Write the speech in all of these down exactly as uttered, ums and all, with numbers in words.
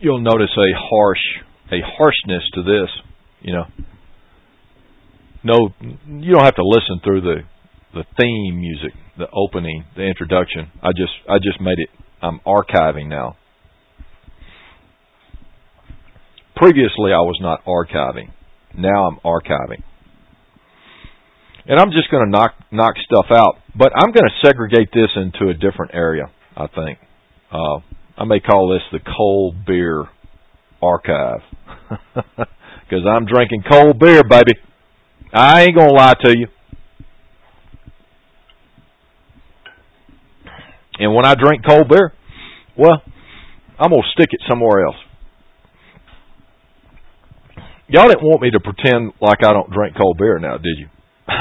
you'll notice a harsh, a harshness to this. You know, no, you don't have to listen through the the theme music, the opening, the introduction. I just, I just made it. I'm archiving now. Previously, I was not archiving. Now I'm archiving. And I'm just going to knock knock stuff out. But I'm going to segregate this into a different area, I think. Uh, I may call this the cold beer archive. Because I'm drinking cold beer, baby. I ain't going to lie to you. And when I drink cold beer, well, I'm going to stick it somewhere else. Y'all didn't want me to pretend like I don't drink cold beer now, did you?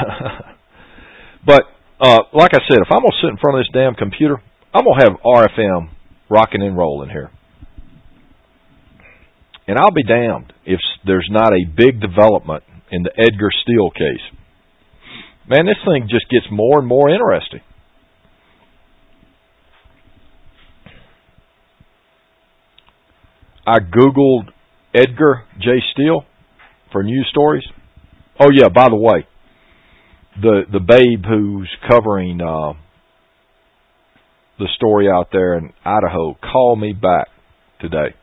But, uh, like I said, if I'm going to sit in front of this damn computer, I'm going to have R F M rocking and rolling here. And I'll be damned if there's not a big development in the Edgar Steele case. Man, this thing just gets more and more interesting. I Googled Edgar J. Steele for news stories. Oh, yeah, by the way, the the babe who's covering uh, the story out there in Idaho called me back today.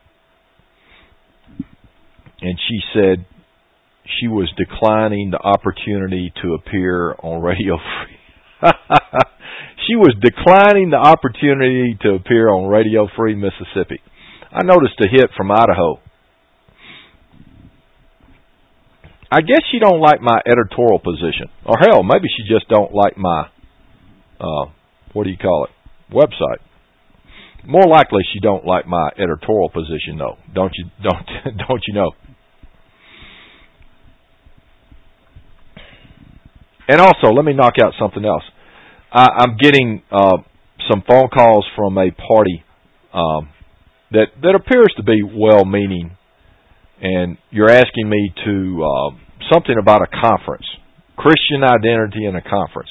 And she said she was declining the opportunity to appear on Radio Free. She was declining the opportunity to appear on Radio Free Mississippi. I noticed a hit from Idaho. I guess she don't like my editorial position. Or hell, maybe she just don't like my, uh, what do you call it, website. More likely she don't like my editorial position, though. Don't you, don't, don't you know? And also, let me knock out something else. I, I'm getting uh, some phone calls from a party um, that that appears to be well-meaning, and you're asking me to uh, something about a conference, Christian identity in a conference.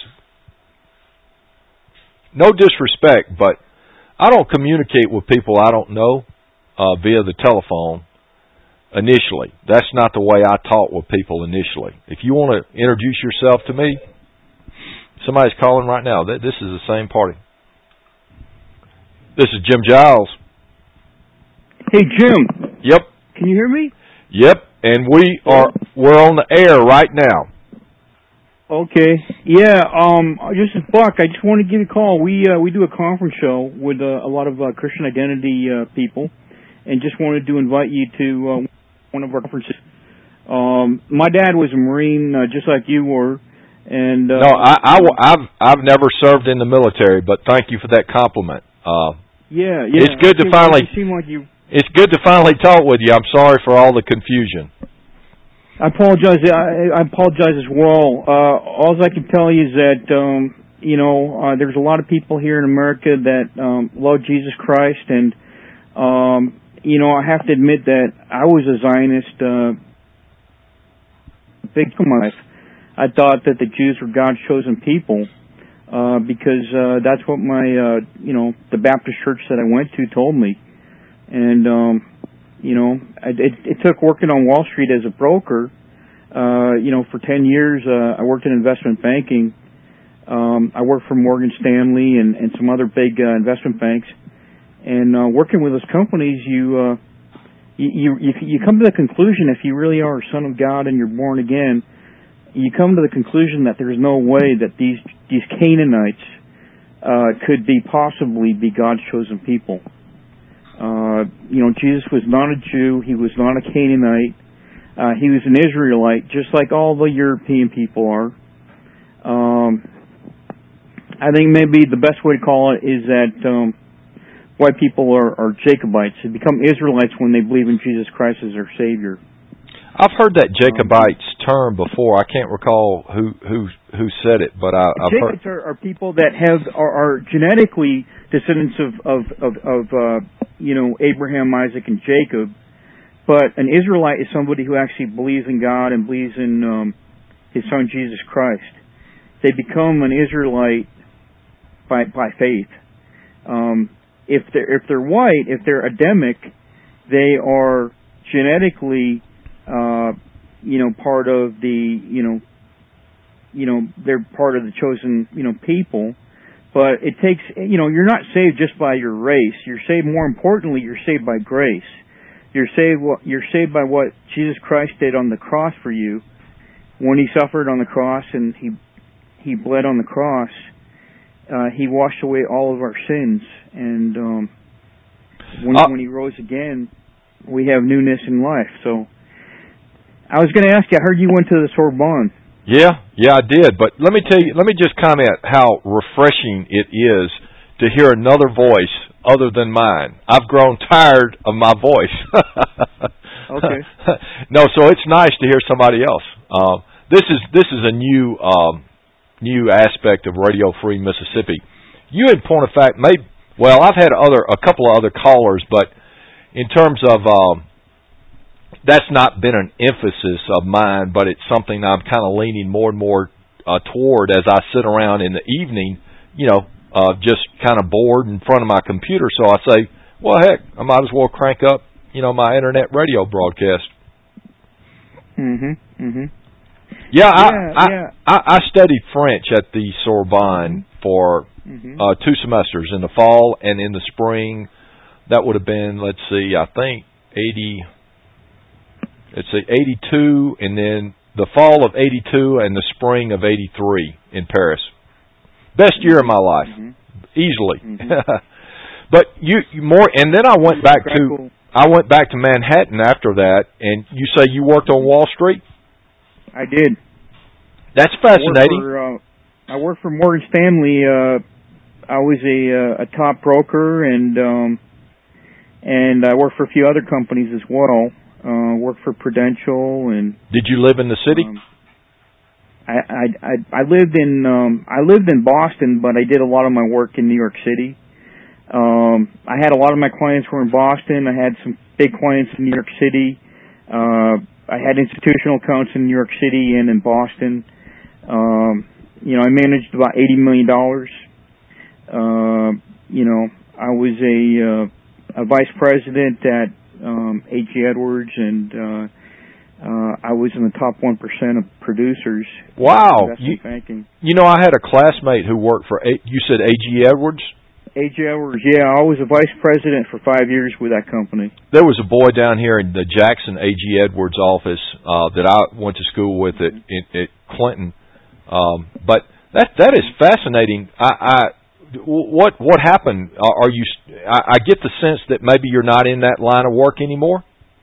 No disrespect, but I don't communicate with people I don't know uh, via the telephone initially. That's not the way I talk with people initially. If you want to introduce yourself to me, somebody's calling right now. This is the same party. This is Jim Giles. Hey, Jim. Yep. Can you hear me? Yep. And we are we're on the air right now. Okay. Yeah. Um. This is Buck. I just want to give you a call. We uh, we do a conference show with uh, a lot of uh, Christian identity uh, people, and just wanted to invite you to uh, one of our conferences. Um. My dad was a Marine, uh, just like you were, and uh, no, I, I I've I've never served in the military, but thank you for that compliment. Uh. Yeah. Yeah. It's good to finally. You seem like you. It's good to finally talk with you. I'm sorry for all the confusion. I apologize. I, I apologize as well. Uh, all I can tell you is that, um, you know, uh, there's a lot of people here in America that um, love Jesus Christ, and, um, you know, I have to admit that I was a Zionist uh, big part of my life. I thought that the Jews were God's chosen people uh, because uh, that's what my, uh, you know, the Baptist church that I went to told me. And, um, you know, it, it took working on Wall Street as a broker. Uh, you know, for ten years, uh, I worked in investment banking. Um, I worked for Morgan Stanley and, and some other big uh, investment banks. And uh, working with those companies, you, uh, you you you come to the conclusion, if you really are a son of God and you're born again, you come to the conclusion that there's no way that these these Canaanites uh, could be possibly be God's chosen people. Uh, you know, Jesus was not a Jew. He was not a Canaanite. Uh, he was an Israelite, just like all the European people are. Um, I think maybe the best way to call it is that um, white people are, are Jacobites. They become Israelites when they believe in Jesus Christ as their Savior. I've heard that Jacobites term before. I can't recall who who who said it, but I, I've Jacobites heard. Are, are people that have are, are genetically descendants of of of, of uh, you know, Abraham, Isaac, and Jacob. But an Israelite is somebody who actually believes in God and believes in um, His Son Jesus Christ. They become an Israelite by by faith. Um, if they're if they're white, if they're Adamic, they are genetically, uh, you know, part of the, you know, you know, they're part of the chosen, you know, people. But it takes, you know, you're not saved just by your race. You're saved, more importantly, you're saved by grace. You're saved, you're saved by what Jesus Christ did on the cross for you. When He suffered on the cross and He He bled on the cross, uh, He washed away all of our sins. And um, when, uh, when He rose again, we have newness in life. So I was going to ask you, I heard you went to the Sorbonne. Yeah, yeah, I did. But let me tell you, let me just comment how refreshing it is to hear another voice other than mine. I've grown tired of my voice. Okay. No, so it's nice to hear somebody else. Uh, this is this is a new um, new aspect of Radio Free Mississippi. You, in point of fact, may well, I've had other a couple of other callers, but in terms of um, that's not been an emphasis of mine, but it's something I'm kind of leaning more and more uh, toward as I sit around in the evening, you know, uh, just kind of bored in front of my computer. So I say, well, heck, I might as well crank up, you know, my internet radio broadcast. Mm-hmm. Mm-hmm. Yeah, I, yeah, I, yeah. I, I studied French at the Sorbonne for mm-hmm. uh, two semesters, in the fall and in the spring. That would have been, let's see, I think eighty. Let's see, eighty-two, and then the fall of eighty-two and the spring of eighty-three in Paris. Best year of my life, mm-hmm. easily. Mm-hmm. But you, you more, and then I went back to I went back to Manhattan after that. And you say you worked on Wall Street? I did. That's fascinating. I worked for, uh, I worked for Morgan Stanley. Uh, I was a, uh, a top broker, and um, and I worked for a few other companies as well. Uh, worked for Prudential. And did you live in the city? Um, I, I I I lived in um, I lived in Boston, but I did a lot of my work in New York City. Um, I had a lot of my clients were in Boston. I had some big clients in New York City. Uh, I had institutional accounts in New York City and in Boston. Um, you know, I managed about eighty million dollars. Uh, you know, I was a uh, a vice president at um, A G Edwards, and uh, uh, I was in the top one percent of producers. Wow! In you, banking. You know, I had a classmate who worked for. A, you said A G Edwards. A G Edwards, yeah, I was a vice president for five years with that company. There was a boy down here in the Jackson A G Edwards office uh, that I went to school with at, at, at Clinton. Um, but that that is fascinating. I, I what what happened? Are you? I, I get the sense that maybe you're not in that line of work anymore.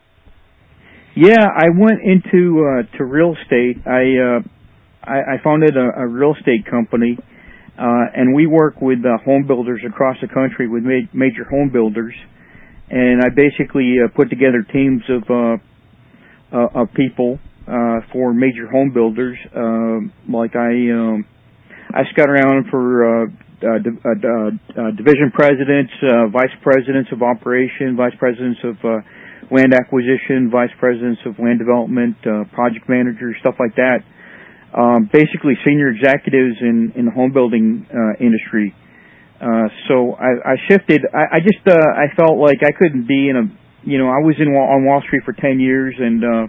Yeah, I went into uh, to real estate. I uh, I, I founded a, a real estate company. Uh, and we work with uh, home builders across the country, with ma- major home builders, and I basically uh, put together teams of uh, uh, of people uh, for major home builders. Uh, like I um, I scout around for uh, uh, di- uh, uh, division presidents, uh, vice presidents of operation, vice presidents of uh, land acquisition, vice presidents of land development, uh, project managers, stuff like that. Um, basically senior executives in, in the home building uh, industry. Uh, so I, I shifted. I, I just uh, I felt like I couldn't be in a you know I was in on Wall Street for ten years and uh,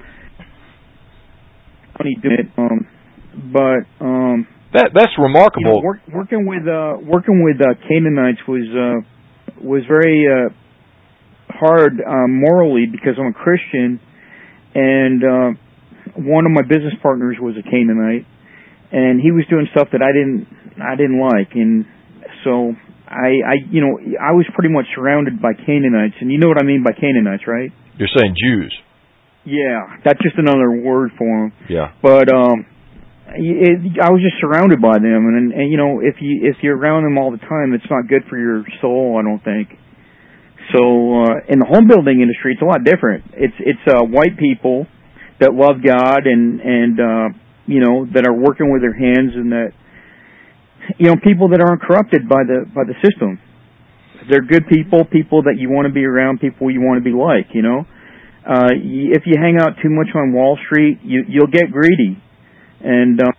funny doing it. Um, but um, that that's remarkable. You know, work, working with uh, working with uh, Canaanites was uh, was very uh, hard uh, morally because I'm a Christian and. Uh, One of my business partners was a Canaanite, and he was doing stuff that I didn't, I didn't like, and so I, I, you know, I was pretty much surrounded by Canaanites, and you know what I mean by Canaanites, right? You're saying Jews. Yeah, that's just another word for them. Yeah. But um, it, I was just surrounded by them, and, and you know, if you if you're around them all the time, it's not good for your soul, I don't think. So uh, in the home building industry, it's a lot different. It's it's uh, white people that love God and, and, uh, you know, that are working with their hands and that, you know, people that aren't corrupted by the, by the system. They're good people, people that you want to be around, people you want to be like, you know. Uh, if you hang out too much on Wall Street, you, you'll get greedy. And, um,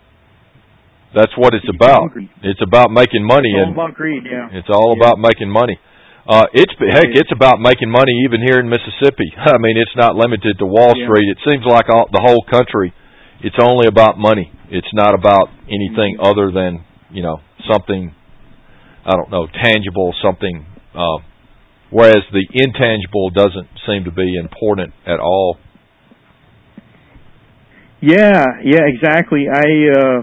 that's what it's about. It's about making money. It's all and about greed, yeah. It's all yeah. about making money. Uh, it's heck, it's about making money even here in Mississippi. I mean, it's not limited to Wall yeah. Street. It seems like all, the whole country, it's only about money. It's not about anything mm-hmm. other than, you know, something, I don't know, tangible, something, uh, whereas the intangible doesn't seem to be important at all. Yeah, yeah, exactly. I, uh,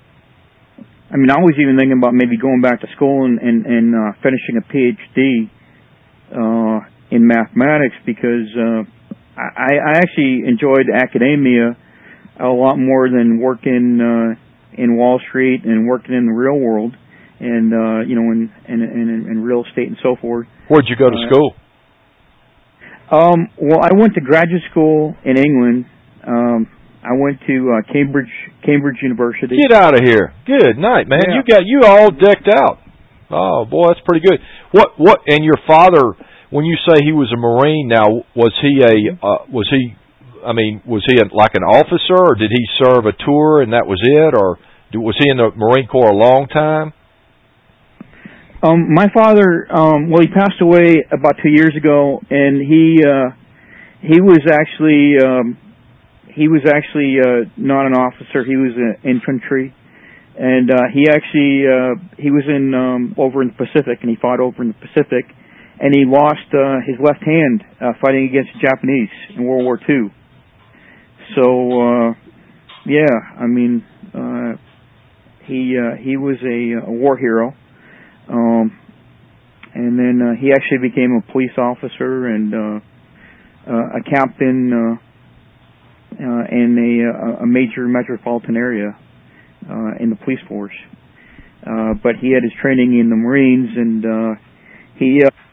I mean, I was even thinking about maybe going back to school and, and, and uh, finishing a P H D uh, in mathematics because uh, I, I actually enjoyed academia a lot more than working uh, in Wall Street and working in the real world and, uh, you know, in, in, in, in real estate and so forth. Where'd you go to uh, school? Um, well, I went to graduate school in England. Um, I went to uh, Cambridge Cambridge University. Get out of here! Good night, man. Yeah. You got you all decked out. Oh boy, that's pretty good. What what? And your father, when you say he was a Marine, now was he a uh, was he? I mean, was he a, like an officer, or did he serve a tour and that was it, or was he in the Marine Corps a long time? Um, my father, um, well, he passed away about two years ago, and he uh, he was actually. Um, He was actually uh, not an officer. He was an infantry, and uh, he actually uh, he was in um, over in the Pacific, and he fought over in the Pacific, and he lost uh, his left hand uh, fighting against the Japanese in World War Two. So, uh, yeah, I mean, uh, he uh, he was a, a war hero, um, and then uh, he actually became a police officer and uh, uh, a captain. Uh, Uh, in a, a major metropolitan area uh, in the police force, uh, but he had his training in the Marines, and uh, he uh,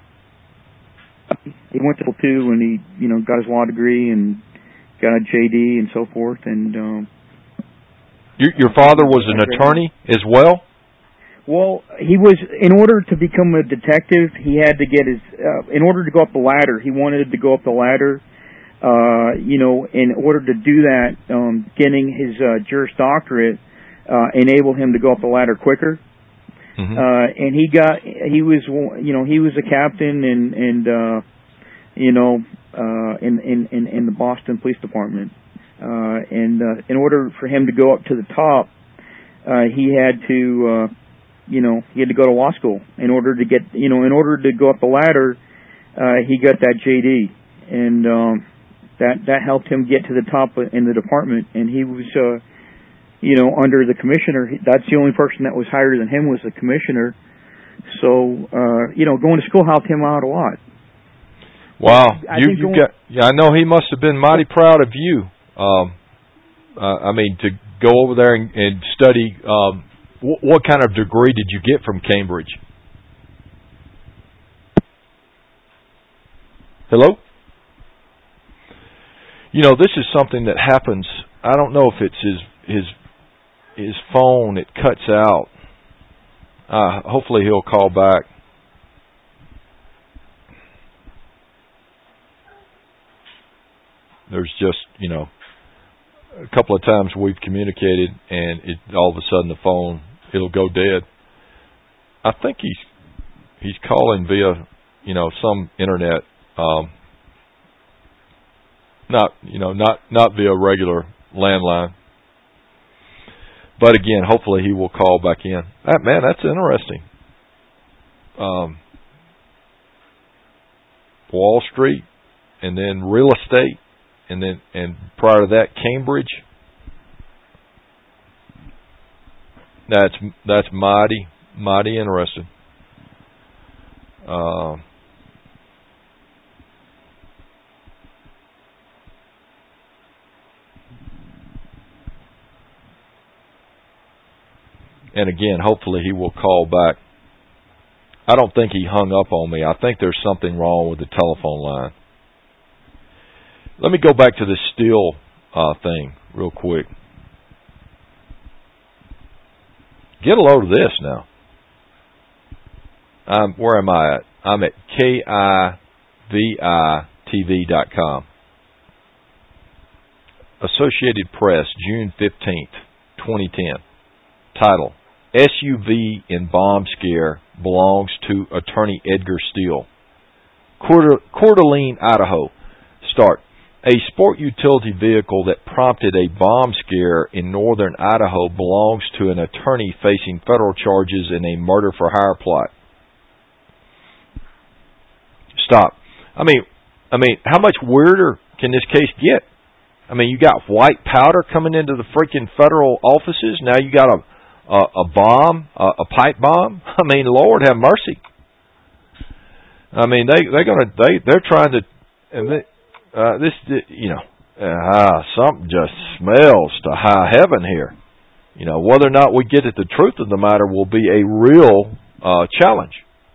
he went to two, and he you know got his law degree and got a J D and so forth. And um, your, your father was an attorney as well. Well, he was. In order to become a detective, he had to get his. Uh, in order to go up the ladder, he wanted to go up the ladder. Uh, you know, in order to do that, um, getting his uh, Juris Doctorate uh, enabled him to go up the ladder quicker. Mm-hmm. Uh, and he got, he was, you know, he was a captain and, and uh, you know, uh, in, in, in the Boston Police Department. Uh, and uh, in order for him to go up to the top, uh, he had to, uh, you know, he had to go to law school in order to get, you know, in order to go up the ladder. Uh, he got that J D, and um, That that helped him get to the top in the department, and he was, uh, you know, under the commissioner. That's the only person that was higher than him was the commissioner. So, uh, you know, going to school helped him out a lot. Wow, I you you going, got. Yeah, I know he must have been mighty proud of you. Um, uh, I mean, to go over there and, and study. Um, wh- what kind of degree did you get from Cambridge? Hello? You know, this is something that happens. I don't know if it's his his his phone. It cuts out. Uh, hopefully he'll call back. There's just, you know, a couple of times we've communicated and it, all of a sudden the phone, it'll go dead. I think he's he's calling via, you know, some internet. Um, Not, you know, not, not via regular landline. But again, hopefully he will call back in. That, man, that's interesting. Um, Wall Street, and then real estate, and then, and prior to that, Cambridge. That's, that's mighty, mighty interesting. Um, uh, And again, hopefully he will call back. I don't think he hung up on me. I think there's something wrong with the telephone line. Let me go back to this steel uh, thing real quick. Get a load of this now. Um, where am I at? I'm at K I V I T V dot com. Associated Press, June fifteenth, twenty ten. Title: S U V in bomb scare belongs to attorney Edgar Steele. Coeur d'Alene, Idaho. Start. A sport utility vehicle that prompted a bomb scare in northern Idaho belongs to an attorney facing federal charges in a murder-for-hire plot. Stop. I mean, I mean, how much weirder can this case get? I mean, you got white powder coming into the freaking federal offices. Now you got a a, a bomb, a, a pipe bomb. I mean, Lord have mercy. I mean, they they're gonna they they're trying to, and they, uh, this you know, uh, something just smells to high heaven here. You know, whether or not we get at the truth of the matter will be a real uh, challenge.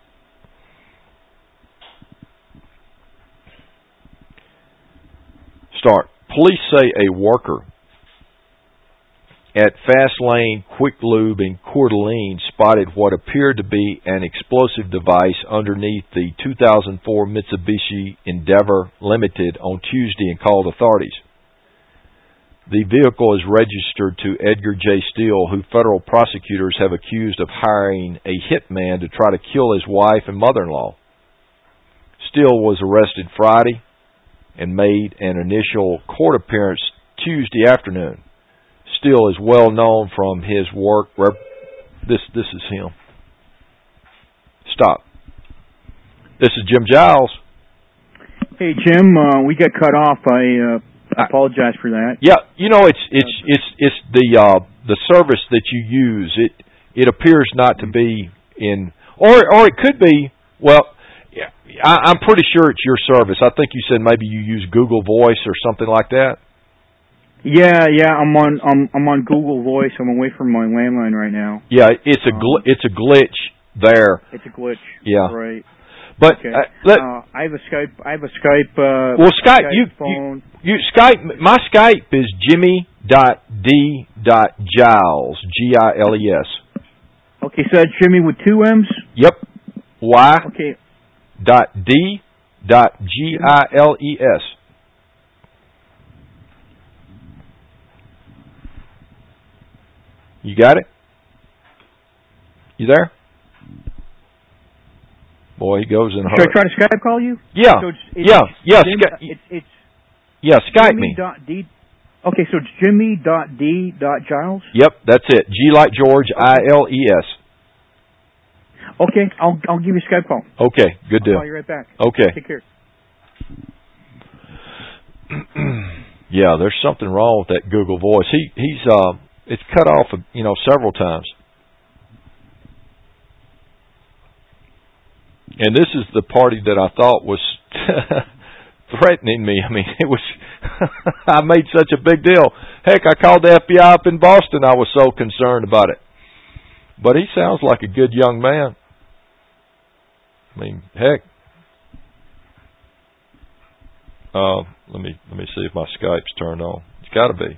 Start. Police say a worker at Fast Lane Quick Lube in Coeur d'Alene spotted what appeared to be an explosive device underneath the two thousand four Mitsubishi Endeavor Limited on Tuesday and called authorities. The vehicle is registered to Edgar J. Steele, who federal prosecutors have accused of hiring a hitman to try to kill his wife and mother-in-law. Steele was arrested Friday and made an initial court appearance Tuesday afternoon. Steele is well known from his work. Rep- this this is him. Stop. This is Jim Giles. Hey Jim, uh, we got cut off. I uh, apologize for that. Yeah, you know it's it's it's it's the uh, the service that you use. It it appears not to be in, or or it could be. Well, yeah, I, I'm pretty sure it's your service. I think you said maybe you use Google Voice or something like that. Yeah, yeah, I'm on I'm I'm on Google Voice. I'm away from my landline right now. Yeah, it's a gl- it's a glitch there. It's a glitch. Yeah, right. But okay. uh, let, uh, I have a Skype. I have a Skype. Uh, well, Skype. Skype you, phone. you you Skype. My Skype is Jimmy dot D dot Giles. G I L E S. Okay, so that's Jimmy with two M's. Yep. Y. Okay. Dot D. Dot G I L E S. You got it? You there? Boy, he goes in a hurry. Should I try to Skype call you? Yeah. So it's, it's yeah. Yeah. Jim, Sky- it's, it's yeah. Skype Jimmy me. Dot D. Okay, so it's Jimmy dot D dot Giles. Yep, that's it. G like George. Okay. I L E S. Okay, I'll I'll give you a Skype call. Okay, good I'll deal. call you right back. Okay. Take care. Yeah, there's something wrong with that Google Voice. He he's uh it's cut off, you know, several times. And this is the party that I thought was threatening me. I mean, it was I made such a big deal. Heck, I called the F B I up in Boston. I was so concerned about it. But he sounds like a good young man. I mean, heck. Uh, let me let me see if my Skype's turned on. It's got to be.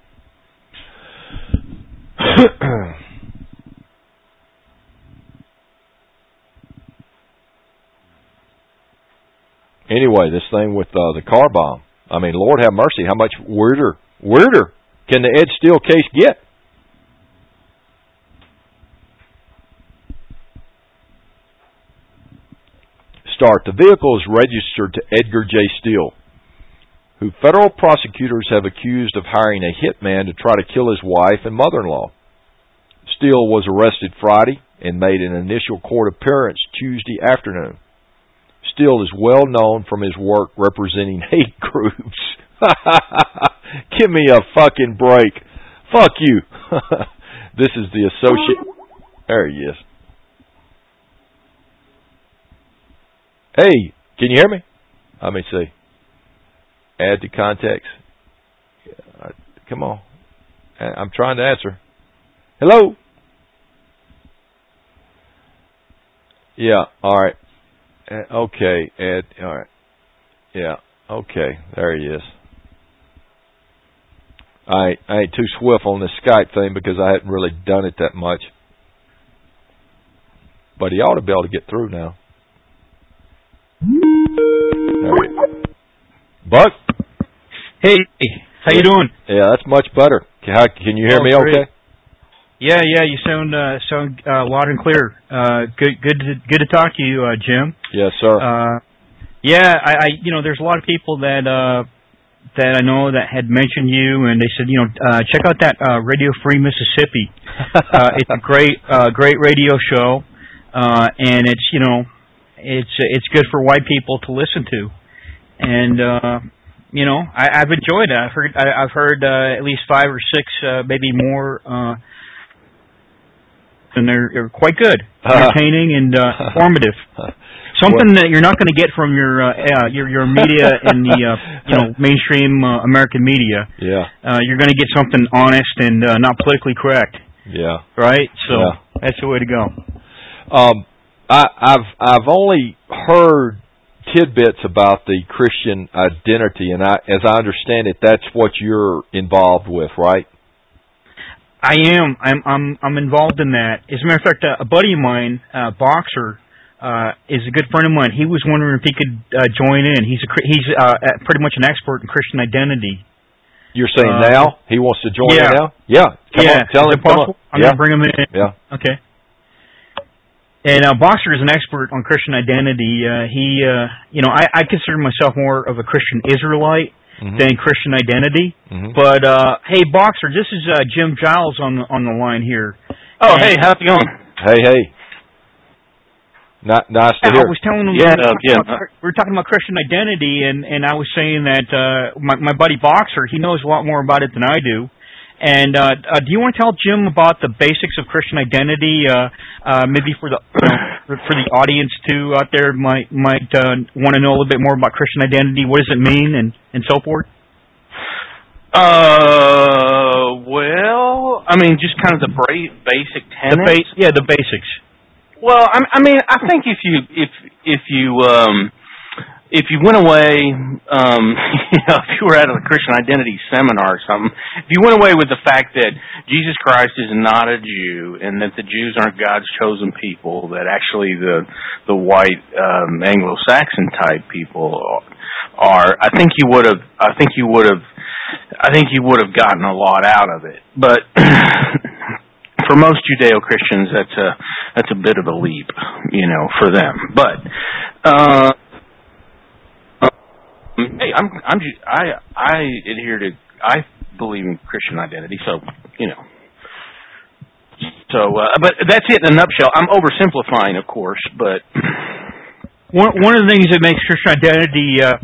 Anyway, this thing with uh, the car bomb. I mean, Lord have mercy. How much weirder, weirder can the Ed Steele case get? Start. The vehicle is registered to Edgar J. Steele, who federal prosecutors have accused of hiring a hitman to try to kill his wife and mother-in-law. Steele was arrested Friday and made an initial court appearance Tuesday afternoon. Steele is well known from his work representing hate groups. Give me a fucking break. Fuck you. This is the associate. There he is. Hey, can you hear me? Let me see. Add to context. Uh, come on. I'm trying to answer. Hello? Yeah, all right. Uh, okay, Ed. All right. Yeah, okay. There he is. I ain't, I ain't too swift on this Skype thing because I hadn't really done it that much. But he ought to be able to get through now. There he is. Buck? Hey, how you doing? Yeah, that's much better. Can, how, can you hear oh, me great. Okay? Yeah, yeah, you sound uh, sound uh, loud and clear. Uh, good, good, to, good to talk to you, uh, Jim. Yes, sir. Uh, Yeah, I, I, you know, there's a lot of people that uh, that I know that had mentioned you, and they said, you know, uh, check out that uh, Radio Free Mississippi. uh, it's a great, uh, great radio show, uh, and it's, you know, it's it's good for white people to listen to, and uh, you know, I, I've enjoyed it. I've heard, I, I've heard uh, at least five or six, uh, maybe more. Uh, and they're, they're quite good, entertaining and uh, informative. Something what? that you're not going to get from your uh, uh, your your media in the uh, you know mainstream uh, American media. Yeah, uh, you're going to get something honest and uh, not politically correct. Yeah, right. So yeah. that's the way to go. Um, I, I've I've only heard tidbits about the Christian identity, and I, as I understand it, that's what you're involved with, right? I am. I'm. I'm. I'm involved in that. As a matter of fact, uh, a buddy of mine, uh, boxer, uh, is a good friend of mine. He was wondering if he could uh, join in. He's a. He's uh, pretty much an expert in Christian identity. You're saying uh, now he wants to join yeah. in now? Yeah. Come yeah. on, tell is him. Come on. I'm yeah. gonna bring him in. Yeah. Okay. And uh, Boxer is an expert on Christian identity. Uh, he, uh, you know, I, I consider myself more of a Christian Israelite. Mm-hmm. Than Christian identity, mm-hmm. but uh, hey, Boxer, this is uh, Jim Giles on the on the line here. Oh, and, hey, how's it going? Hey, hey, Not, nice to hear. I was telling him yeah, we, were yeah. about, we were talking about Christian identity, and and I was saying that uh, my my buddy Boxer, he knows a lot more about it than I do. And uh, uh, do you want to tell Jim about the basics of Christian identity? Uh, uh, maybe for the you know, for, for the audience too out there might might uh, want to know a little bit more about Christian identity. What does it mean, and, and so forth? Uh, well, I mean, just kind of the bra- basic tenets. The base, yeah, the basics. Well, I, I mean, I think if you if if you um, if you went away, um, you know, if you were at a Christian identity seminar or something, if you went away with the fact that Jesus Christ is not a Jew and that the Jews aren't God's chosen people, that actually the the white um, Anglo-Saxon type people are, I think you would have, I think you would have, I think you would have gotten a lot out of it. But for most Judeo-Christians, that's a that's a bit of a leap, you know, for them. But uh, hey, I'm I'm I I adhere to I believe in Christian identity, so you know. So, uh, but that's it in a nutshell. I'm oversimplifying, of course, but one one of the things that makes Christian identity uh,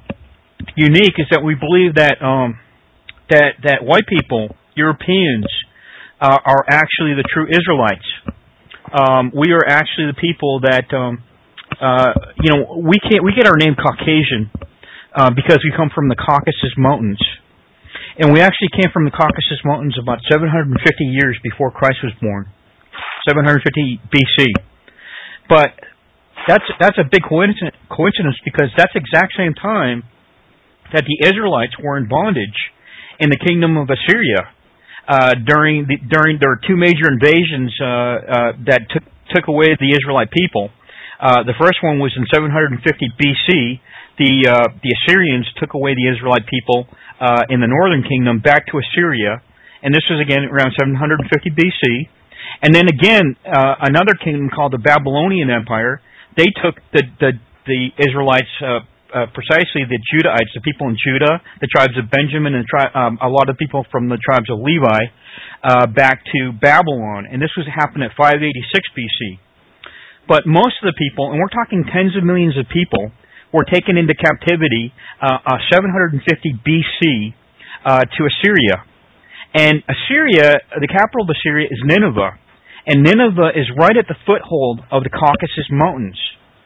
unique is that we believe that um, that that white people, Europeans, uh, are actually the true Israelites. Um, we are actually the people that um, uh, you know we can't we get our name Caucasian. Uh, because we come from the Caucasus Mountains. And we actually came from the Caucasus Mountains about seven hundred fifty years before Christ was born. seven hundred fifty B C. But that's that's a big coincidence, coincidence because that's the exact same time that the Israelites were in bondage in the kingdom of Assyria. Uh, during the during there were two major invasions uh, uh, that took took away the Israelite people. Uh, the first one was in seven hundred fifty B C. The uh, the Assyrians took away the Israelite people uh, in the northern kingdom back to Assyria, and this was again around seven hundred fifty B C. And then again, uh, another kingdom called the Babylonian Empire. They took the the, the Israelites, uh, uh, precisely the Judahites, the people in Judah, the tribes of Benjamin, and tri- um, a lot of people from the tribes of Levi, uh, back to Babylon. And this was happened at five eighty-six B C. But most of the people, and we're talking tens of millions of people, were taken into captivity uh, uh, seven hundred fifty B C uh, to Assyria. And Assyria, the capital of Assyria is Nineveh. And Nineveh is right at the foothold of the Caucasus Mountains.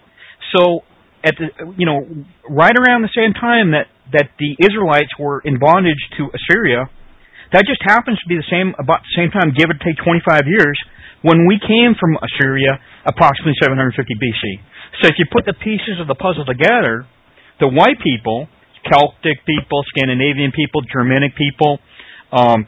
So, at the you know, right around the same time that, that the Israelites were in bondage to Assyria, that just happens to be the same about the same time, give or take twenty-five years, when we came from Assyria, approximately seven hundred fifty B C. So if you put the pieces of the puzzle together, the white people, Celtic people, Scandinavian people, Germanic people, um,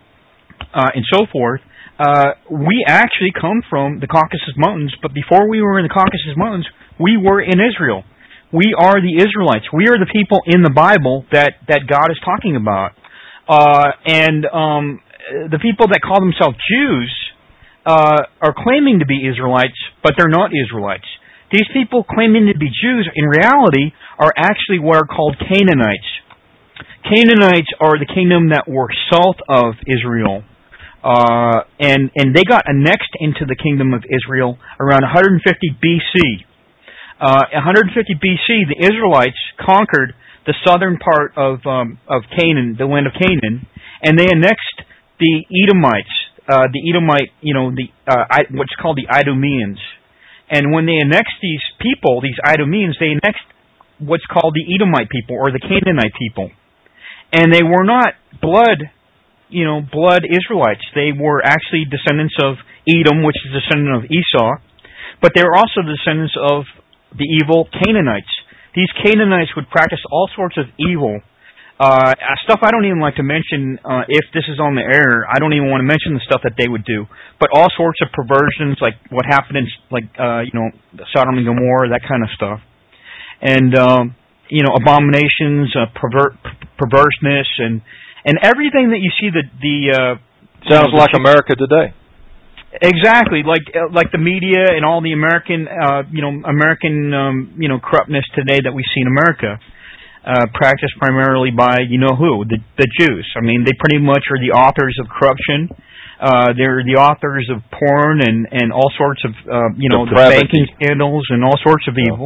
uh, and so forth, uh, we actually come from the Caucasus Mountains, but before we were in the Caucasus Mountains, we were in Israel. We are the Israelites. We are the people in the Bible that, that God is talking about. Uh, and um, the people that call themselves Jews uh, are claiming to be Israelites, but they're not Israelites. these people claiming to be Jews, in reality, are actually what are called Canaanites. Canaanites are the kingdom that were south of Israel. Uh, and, and they got annexed into the kingdom of Israel around one hundred fifty B C. Uh, one hundred fifty B C, the Israelites conquered the southern part of um, of Canaan, the land of Canaan, and they annexed the Edomites, uh, the Edomite, you know, the uh, I, what's called the Idumeans. And when they annexed these people, these Idumeans, they annexed what's called the Edomite people or the Canaanite people, and they were not blood. You know, blood Israelites. They were actually descendants of Edom, which is a descendant of Esau, but they were also descendants of the evil Canaanites. These Canaanites would practice all sorts of evil, uh, stuff I don't even like to mention uh, if this is on the air. I don't even want to mention the stuff that they would do, but all sorts of perversions, like what happened in, like, uh, you know, Sodom and Gomorrah, that kind of stuff. And, um, you know, abominations, uh, pervert, perverseness, and And everything that you see the the uh, sounds you know, like the, America today. Exactly, like uh, like the media and all the American uh, you know American um, you know corruptness today that we see in America, uh, practiced primarily by you know who the the Jews. I mean, they pretty much are the authors of corruption. Uh, they're the authors of porn and, and all sorts of uh, you know the, the banking scandals and all sorts of evil.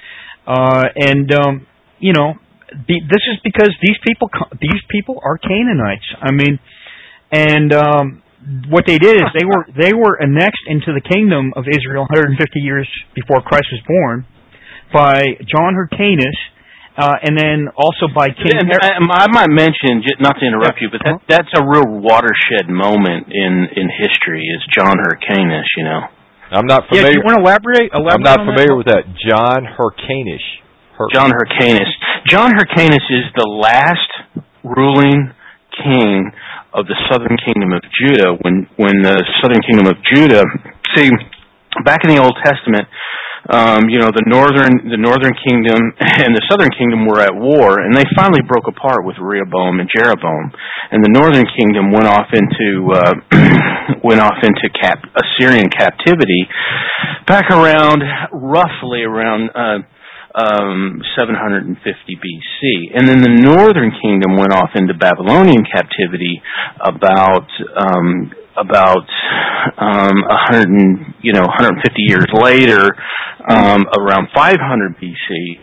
Uh, and um, you know. The, this is because these people these people are Canaanites. I mean, and um, what they did is they were they were annexed into the kingdom of Israel one hundred fifty years before Christ was born by John Hyrcanus, uh, and then also by King. And I, I might mention, not to interrupt yeah. you, but that, that's a real watershed moment in, in history. Is John Hyrcanus? You know, I'm not familiar. Yeah, do you want to elaborate? elaborate I'm not familiar that? with that. John Hyrcanus. Hyrcanus. John Hyrcanus. John Hyrcanus is the last ruling king of the southern kingdom of Judah. When when the southern kingdom of Judah, see, back in the Old Testament, um, you know, the northern the northern kingdom and the southern kingdom were at war, and they finally broke apart with Rehoboam and Jeroboam, and the northern kingdom went off into uh, went off into cap- Assyrian captivity back around roughly around. Uh, Um, seven hundred fifty B C, and then the northern kingdom went off into Babylonian captivity about um, about um, one hundred, you know, one hundred fifty years later, um, around five hundred B C.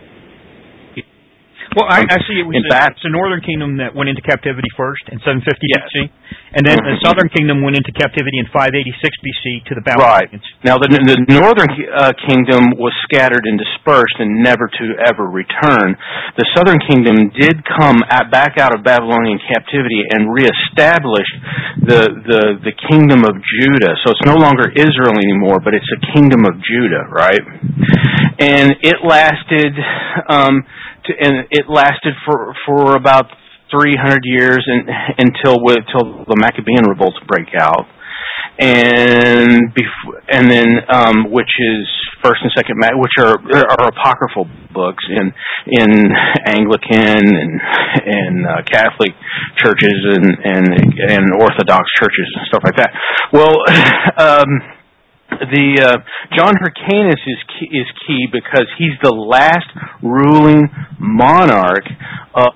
Well, I, actually, it was the, it's the northern kingdom that went into captivity first in seven fifty yes. B C, and then the southern kingdom went into captivity in five eighty-six B C to the Babylonians. Right. Now, the, the northern uh, kingdom was scattered and dispersed and never to ever return. The southern kingdom did come at, back out of Babylonian captivity and reestablish the, the, the kingdom of Judah. So it's no longer Israel anymore, but it's a kingdom of Judah, right? And it lasted... Um, To, and it lasted for for about three hundred years, and until until the Maccabean revolts break out, and before, and then um, which is First and Second, which are are apocryphal books in in Anglican and and uh, Catholic churches and and and Orthodox churches and stuff like that. Well. Um, The uh, John Hyrcanus is key, is key because he's the last ruling monarch of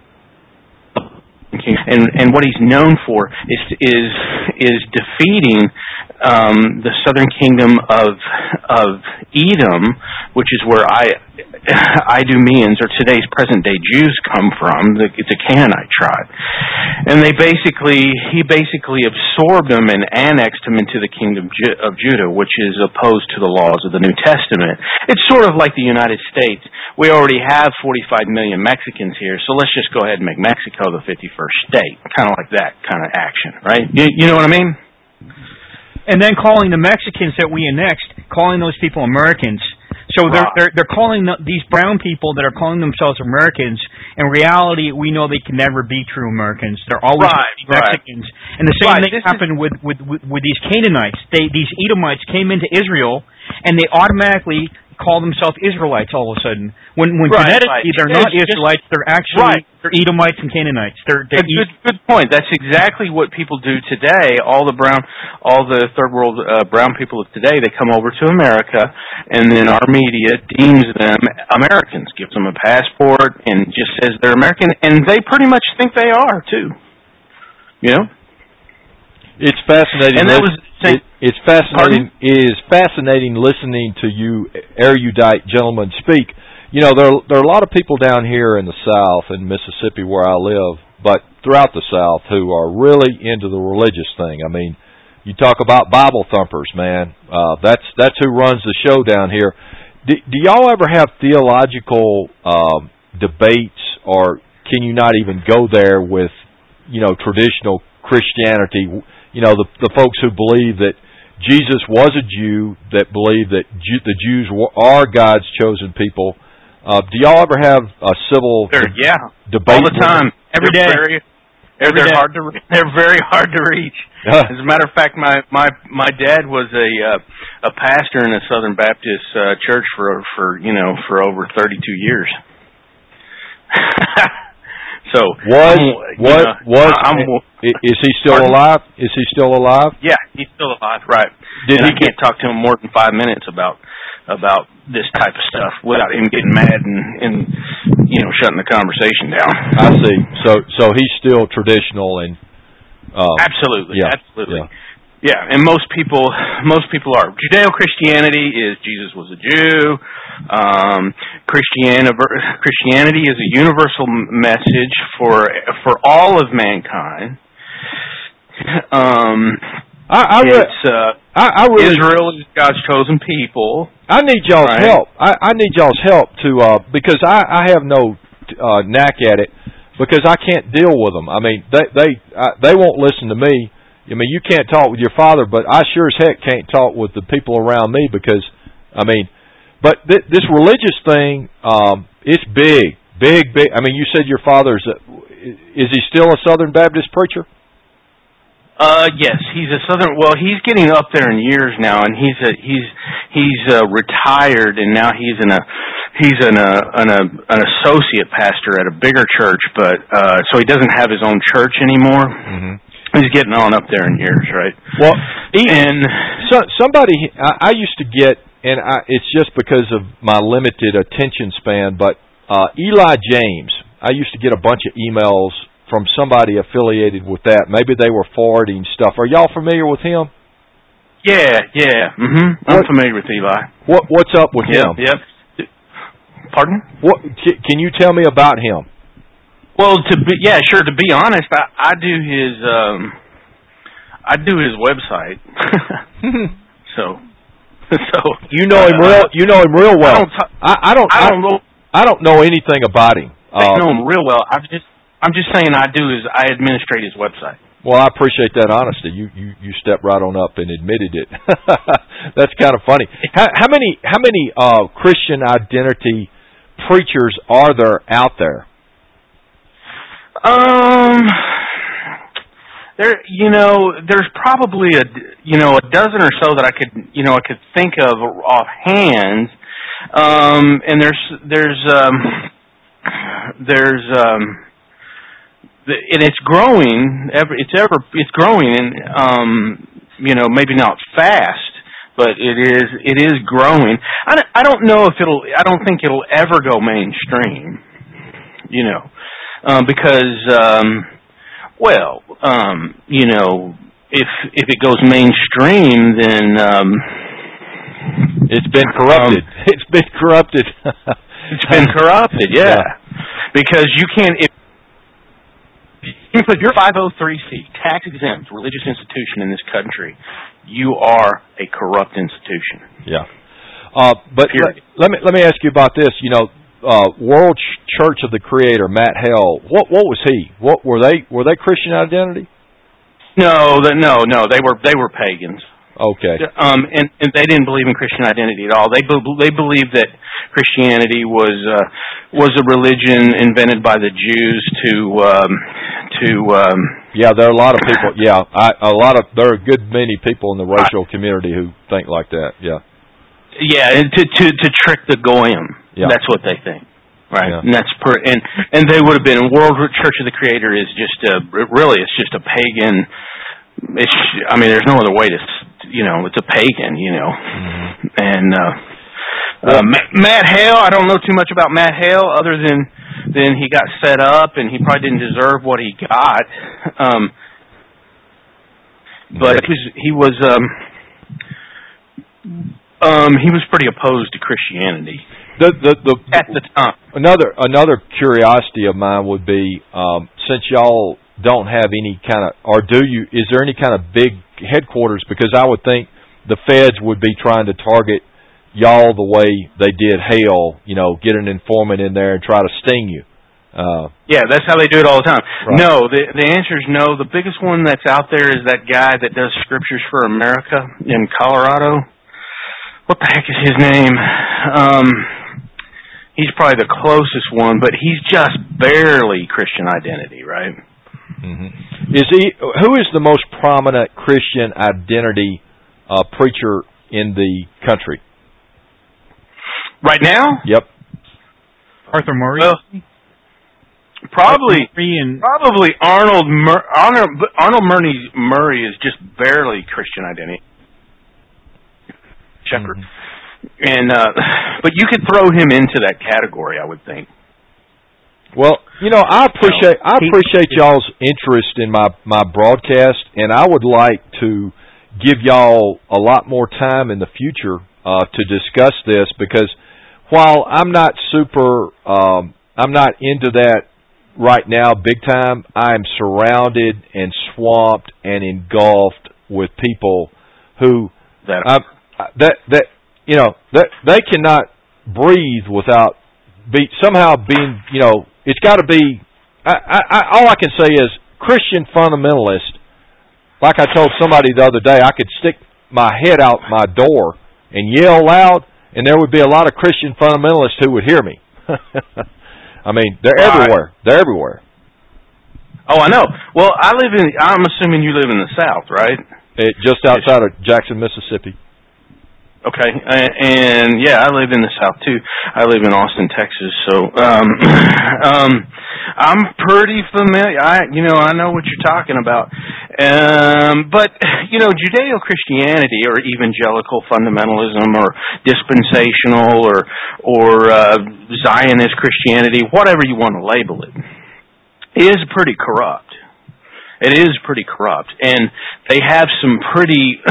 and and what he's known for is is is defeating um, the southern kingdom of of Edom, which is where I Idumeans or today's present day Jews come from. It's a Canaanite tribe, and they basically he basically absorbed them and annexed them into the kingdom of Judah, which is opposed to the laws of the New Testament. It's sort of like the United States. We already have forty-five million Mexicans here, so let's just go ahead and make Mexico the fifty-first state. Kind of like that kind of action, right? You, you know what I mean? And then calling the Mexicans that we annexed, calling those people Americans. So they're right. they're, they're calling the, these brown people that are calling themselves Americans. In reality, we know they can never be true Americans. They're always right, Mexicans. Right. And the same right. thing this happened is... with, with, with, with these Canaanites. They these Edomites came into Israel, and they automatically call themselves Israelites all of a sudden. When when Right, genetically right. they're It's not just- Israelites, they're actually Right. they're Edomites and Canaanites. They're they're A good, good point. That's exactly what people do today. All the brown, all the third world uh, brown people of today, they come over to America, and then our media deems them Americans, gives them a passport, and just says they're American, and they pretty much think they are too. You know, It's fascinating. and that was it, it's fascinating. It is fascinating listening to you erudite gentlemen speak. You know, there there are a lot of people down here in the South, in Mississippi, where I live, but throughout the South, who are really into the religious thing. I mean, you talk about Bible thumpers, man. Uh, that's that's who runs the show down here. Do, do y'all ever have theological um, debates, or can you not even go there with, you know, traditional Christianity? You know, the the folks who believe that Jesus was a Jew, that believe that Jew, the Jews are God's chosen people. Uh, do y'all ever have a civil They're, yeah, debate all the time, Every they're day. Very, Every they're day. hard to. re- They're very hard to reach. As a matter of fact, my my my dad was a uh, a pastor in a Southern Baptist uh, church for for you know for over thirty-two years. So was I'm, was know, was I'm, is he still Pardon? alive? Is he still alive? Yeah, he's still alive, right? Did and he I can't talk to him more than five minutes about about this type of stuff without him getting mad and, and you know shutting the conversation down. I see. So so he's still traditional and uh, absolutely, yeah, absolutely. Yeah. Yeah, and most people, most people are. Judeo-Christianity is Jesus was a Jew. Um, Christian, Christianity is a universal message for for all of mankind. Um, I I, re- it's, uh, I, I really Israel is God's chosen people. I need y'all's right? help. I, I need y'all's help to uh, because I, I have no uh, knack at it because I can't deal with them. I mean, they they uh, they won't listen to me. I mean, you can't talk with your father, but I sure as heck can't talk with the people around me because, I mean, but th- this religious thing, um, it's big, big, big. I mean, you said your father's, a, is he still a Southern Baptist preacher? Uh, yes, he's a Southern. Well, he's getting up there in years now, and he's a he's he's uh, retired, and now he's in a he's an a, an a an associate pastor at a bigger church, but uh, so he doesn't have his own church anymore. Mm-hmm. He's getting on up there in years, right? Well, and so, somebody I, I used to get, and I, it's just because of my limited attention span, but uh, Eli James, I used to get a bunch of emails from somebody affiliated with that. Maybe they were forwarding stuff. Are y'all familiar with him? Yeah, yeah. Mm-hmm. I'm familiar with Eli. What What's up with yep, him? Yep. Pardon? What can you tell me about him? Well, to be yeah, sure. To be honest, I, I do his um, I do his website. so, so you know him real. You know him real well. I don't. T- I, I don't. I don't know. I don't know anything about him. I uh, know him real well. I'm just. I'm just saying. I do his. I administrate his website. Well, I appreciate that honesty. You you you stepped right on up and admitted it. That's kind of funny. How, how many how many uh, Christian identity preachers are there out there? Um, there, you know, there's probably a, you know, a dozen or so that I could, you know, I could think of offhand. Um, and there's, there's, um, there's, um, and it's growing. Ever, it's ever, it's growing, and um, you know, maybe not fast, but it is, it is growing. I don't, I don't know if it'll. I don't think it'll ever go mainstream. You know. Um, because, um, well, um, you know, if if it goes mainstream, then um, it's been corrupted. Um, it's been corrupted. It's been corrupted, yeah. yeah. Because you can't. If, if you're five oh three C, tax exempt religious institution in this country, you are a corrupt institution. Yeah. Uh, but let, let me let me ask you about this. You know. Uh, World Church of the Creator, Matt Hale. What what was he? What were they? Were they Christian identity? No, the, no, no. They were they were pagans. Okay. Um, and, and they didn't believe in Christian identity at all. They be, they believed that Christianity was uh, was a religion invented by the Jews to um, to. Um, yeah, there are a lot of people. Yeah, I, a lot of there are a good many people in the racial community who think like that. Yeah. Yeah, and to to to trick the goyim. Yeah. That's what they think, right? Yeah. And that's per and and they would have been. World Church of the Creator is just a really it's just a pagan. It's I mean, there's no other way to you know it's a pagan, you know, mm-hmm. and uh, uh, Matt Hale. I don't know too much about Matt Hale other than than he got set up and he probably didn't deserve what he got. Um, but he was he was. Um, Um, he was pretty opposed to Christianity. The, the, the, at the time. Another another curiosity of mine would be, um, since y'all don't have any kind of, or do you? Is there any kind of big headquarters? Because I would think the feds would be trying to target y'all the way they did Hale. You know, get an informant in there and try to sting you. Uh, yeah, that's how they do it all the time. Right. No, the the answer is no. The biggest one that's out there is that guy that does Scriptures for America in Colorado. What the heck is his name? Um, he's probably the closest one, but he's just barely Christian Identity, right? Mm-hmm. Is he? Who is the most prominent Christian Identity uh, preacher in the country right now? Yep. Arthur Murray. Well, probably, and probably Arnold Mur- Arnold Arnold Murray Murray is just barely Christian Identity. Shepherd. Mm-hmm. And uh, but you could throw him into that category, I would think. Well, you know, I appreciate I appreciate y'all's interest in my my broadcast, and I would like to give y'all a lot more time in the future uh, to discuss this, because while I'm not super, um, I'm not into that right now, big time. I am surrounded and swamped and engulfed with people who that. I'm, That that you know that they cannot breathe without be somehow being you know it's got to be. I, I, all I can say is Christian fundamentalist. Like I told somebody the other day, I could stick my head out my door and yell loud, and there would be a lot of Christian fundamentalists who would hear me. I mean, they're right. everywhere. They're everywhere. Oh, I know. Well, I live in. I'm assuming you live in the South, right? It, just outside of Jackson, Mississippi. Okay, and yeah, I live in the South too. I live in Austin, Texas, so um, um, I'm pretty familiar. I, you know, I know what you're talking about. Um, but you know, Judeo-Christianity or evangelical fundamentalism or dispensational or or uh, Zionist Christianity, whatever you want to label it, is pretty corrupt. It is pretty corrupt, and they have some pretty.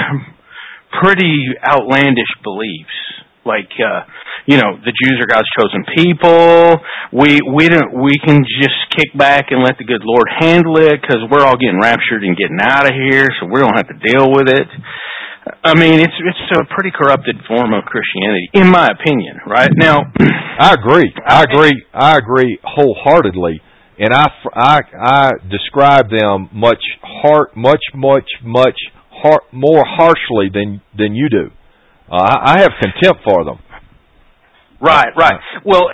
pretty outlandish beliefs, like uh, you know, the Jews are God's chosen people. We we don't we can just kick back and let the good Lord handle it because we're all getting raptured and getting out of here, so we don't have to deal with it. I mean, it's it's a pretty corrupted form of Christianity, in my opinion. Right now, I agree. I agree. I agree wholeheartedly, and I I I describe them much hard, much much much. Har- more harshly than than you do. Uh, I, I have contempt for them. Right, right. Well,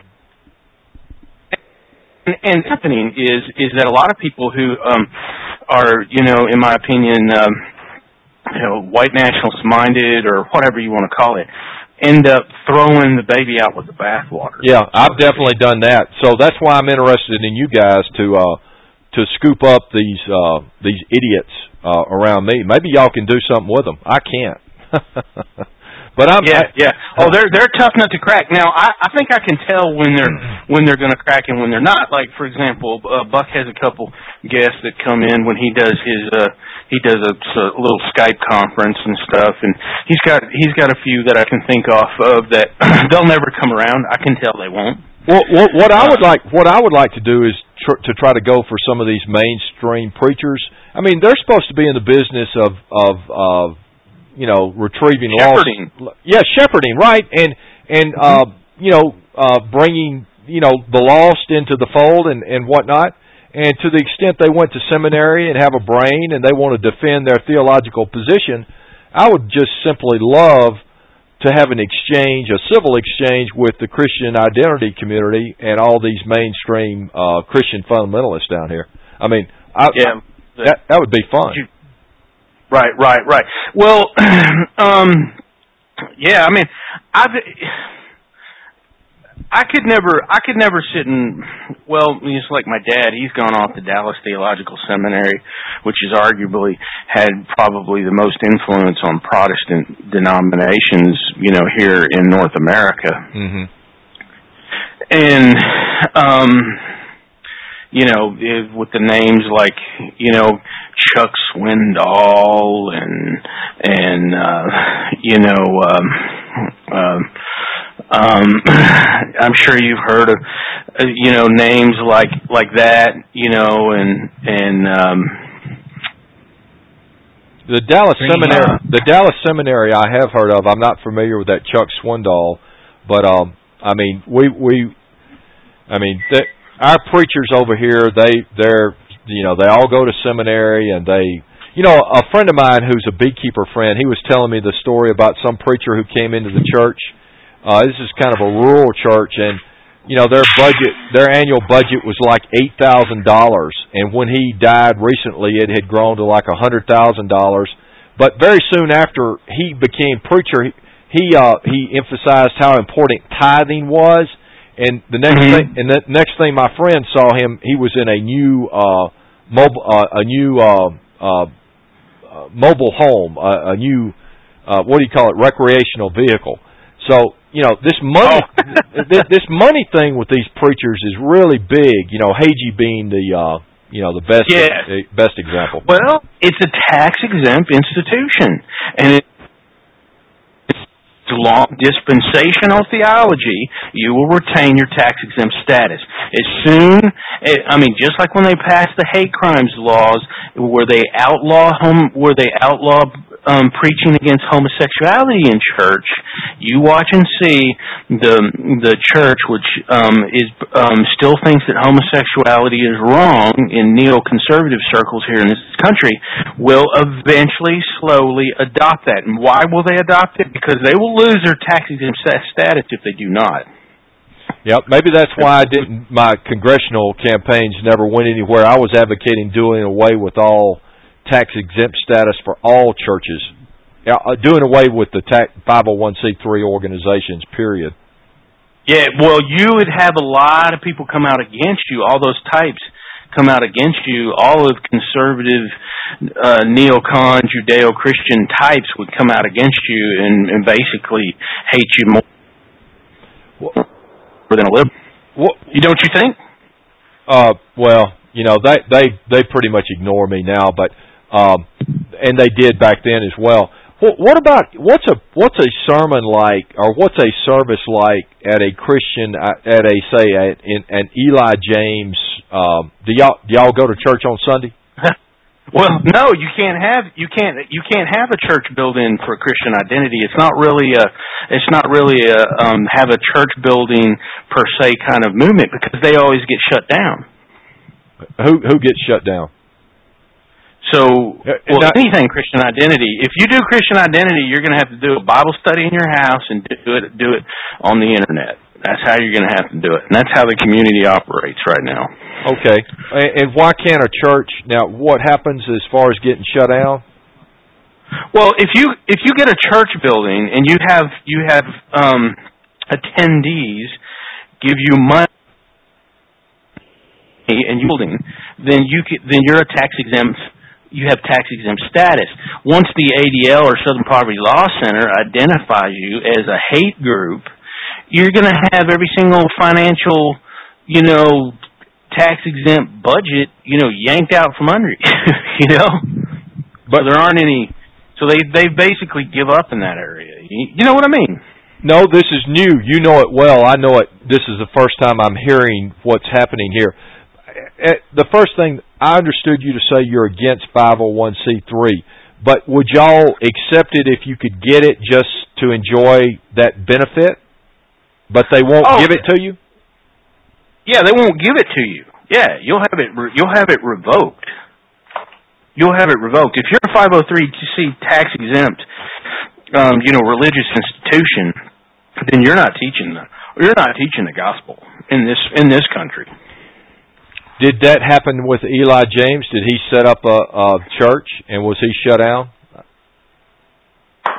and, and happening is is that a lot of people who um, are, you know, in my opinion, um, you know, white nationalist minded or whatever you want to call it, end up throwing the baby out with the bathwater. Yeah, I've definitely done that. So that's why I'm interested in you guys to uh, to scoop up these uh, these idiots uh, around me. Maybe y'all can do something with them. I can't. But I'm yeah, I, yeah. Oh, they're they're tough nut to crack. Now, I, I think I can tell when they're when they're going to crack and when they're not. Like, for example, uh, Buck has a couple guests that come in when he does his uh, he does a, a little Skype conference and stuff, and he's got he's got a few that I can think off of that they'll never come around. I can tell they won't. Well, what, what I would like what I would like to do is tr- to try to go for some of these mainstream preachers. I mean, they're supposed to be in the business of of of you know, retrieving shepherding. lost, yeah, shepherding, right, and and uh, you know, uh, bringing you know the lost into the fold and and whatnot. And to the extent they went to seminary and have a brain and they want to defend their theological position, I would just simply love to have an exchange, a civil exchange with the Christian identity community and all these mainstream uh, Christian fundamentalists down here. I mean, I, yeah, I, that that would be fun. You, Right, right, right. Well, um, Yeah, I mean, I've. I could never, I could never sit and, well, just like my dad, he's gone off to Dallas Theological Seminary, which has arguably had probably the most influence on Protestant denominations, you know, here in North America. Mm-hmm. And, um, you know, if, with the names like, you know, Chuck Swindoll and, and, uh, you know, um, um, Um, I'm sure you've heard of, uh, you know, names like like that, you know, and and um, the Dallas Seminary. The Dallas Seminary I have heard of. I'm not familiar with that Chuck Swindoll, but um, I mean, we we, I mean, the, our preachers over here, they they're you know they all go to seminary, and they, you know, a friend of mine who's a beekeeper friend, he was telling me the story about some preacher who came into the church. Uh, this is kind of a rural church, and, you know, their budget, their annual budget was like eight thousand dollars, and when he died recently, it had grown to like one hundred thousand dollars. But very soon after he became preacher, he uh, he emphasized how important tithing was, and the next mm-hmm. thing, and the next thing my friend saw him, he was in a new uh, mobile, uh, a new uh, uh, uh, mobile home, uh, a new uh, what do you call it, recreational vehicle. So, you know, this money, oh. this, this money thing with these preachers is really big. You know, Hagee being the, uh, you know, the best, yes. uh, best example. Well, it's a tax-exempt institution, and it's long dispensational theology. You will retain your tax-exempt status as soon. I mean, just like when they passed the hate crimes laws, where they outlaw home, where they outlaw. Um, preaching against homosexuality in church, you watch and see the the church, which um, is um, still thinks that homosexuality is wrong in neoconservative circles here in this country, will eventually slowly adopt that. And why will they adopt it? Because they will lose their tax-exempt status if they do not. Yep, maybe that's why I didn't. My congressional campaigns never went anywhere. I was advocating doing away with all tax-exempt status for all churches, uh, doing away with the tax, five oh one c three organizations, period. Yeah, well, you would have a lot of people come out against you, all those types come out against you, all of conservative uh, neocon, Judeo-Christian types would come out against you and, and basically hate you more well, than a liberal. Well, you don't you think? Uh, well, you know, they, they, they pretty much ignore me now, but Um, and they did back then as well. What, what about what's a what's a sermon like, or what's a service like at a Christian at a say at in an Eli James? Um, do y'all do y'all go to church on Sunday? Well, no, you can't have you can't you can't have a church building for Christian identity. It's not really a it's not really a um, have a church building per se kind of movement, because they always get shut down. Who who gets shut down? So, well, now, anything Christian identity. If you do Christian identity, you're going to have to do a Bible study in your house and do it do it on the internet. That's how you're going to have to do it, and that's how the community operates right now. Okay, and why can't a church now? What happens as far as getting shut down? Well, if you if you get a church building and you have you have um, attendees give you money and you building, then you can, then you're a tax exempt. You have tax-exempt status. Once the A D L or Southern Poverty Law Center identifies you as a hate group, you're going to have every single financial, you know, tax-exempt budget, you know, yanked out from under you, you know? But there aren't any, so they they basically give up in that area. You, you know what I mean? No, this is new. You know it well. I know it. This is the first time I'm hearing what's happening here. The first thing, I understood you to say you're against five oh one c three, but would y'all accept it if you could get it just to enjoy that benefit, but they won't oh, give it to you? Yeah, they won't give it to you. Yeah, you'll have it. You'll have it revoked. You'll have it revoked if you're a five oh three c tax exempt, um, you know, religious institution. Then you're not teaching the you're not teaching the gospel in this in this country. Did that happen with Eli James? Did he set up a, a church and was he shut down?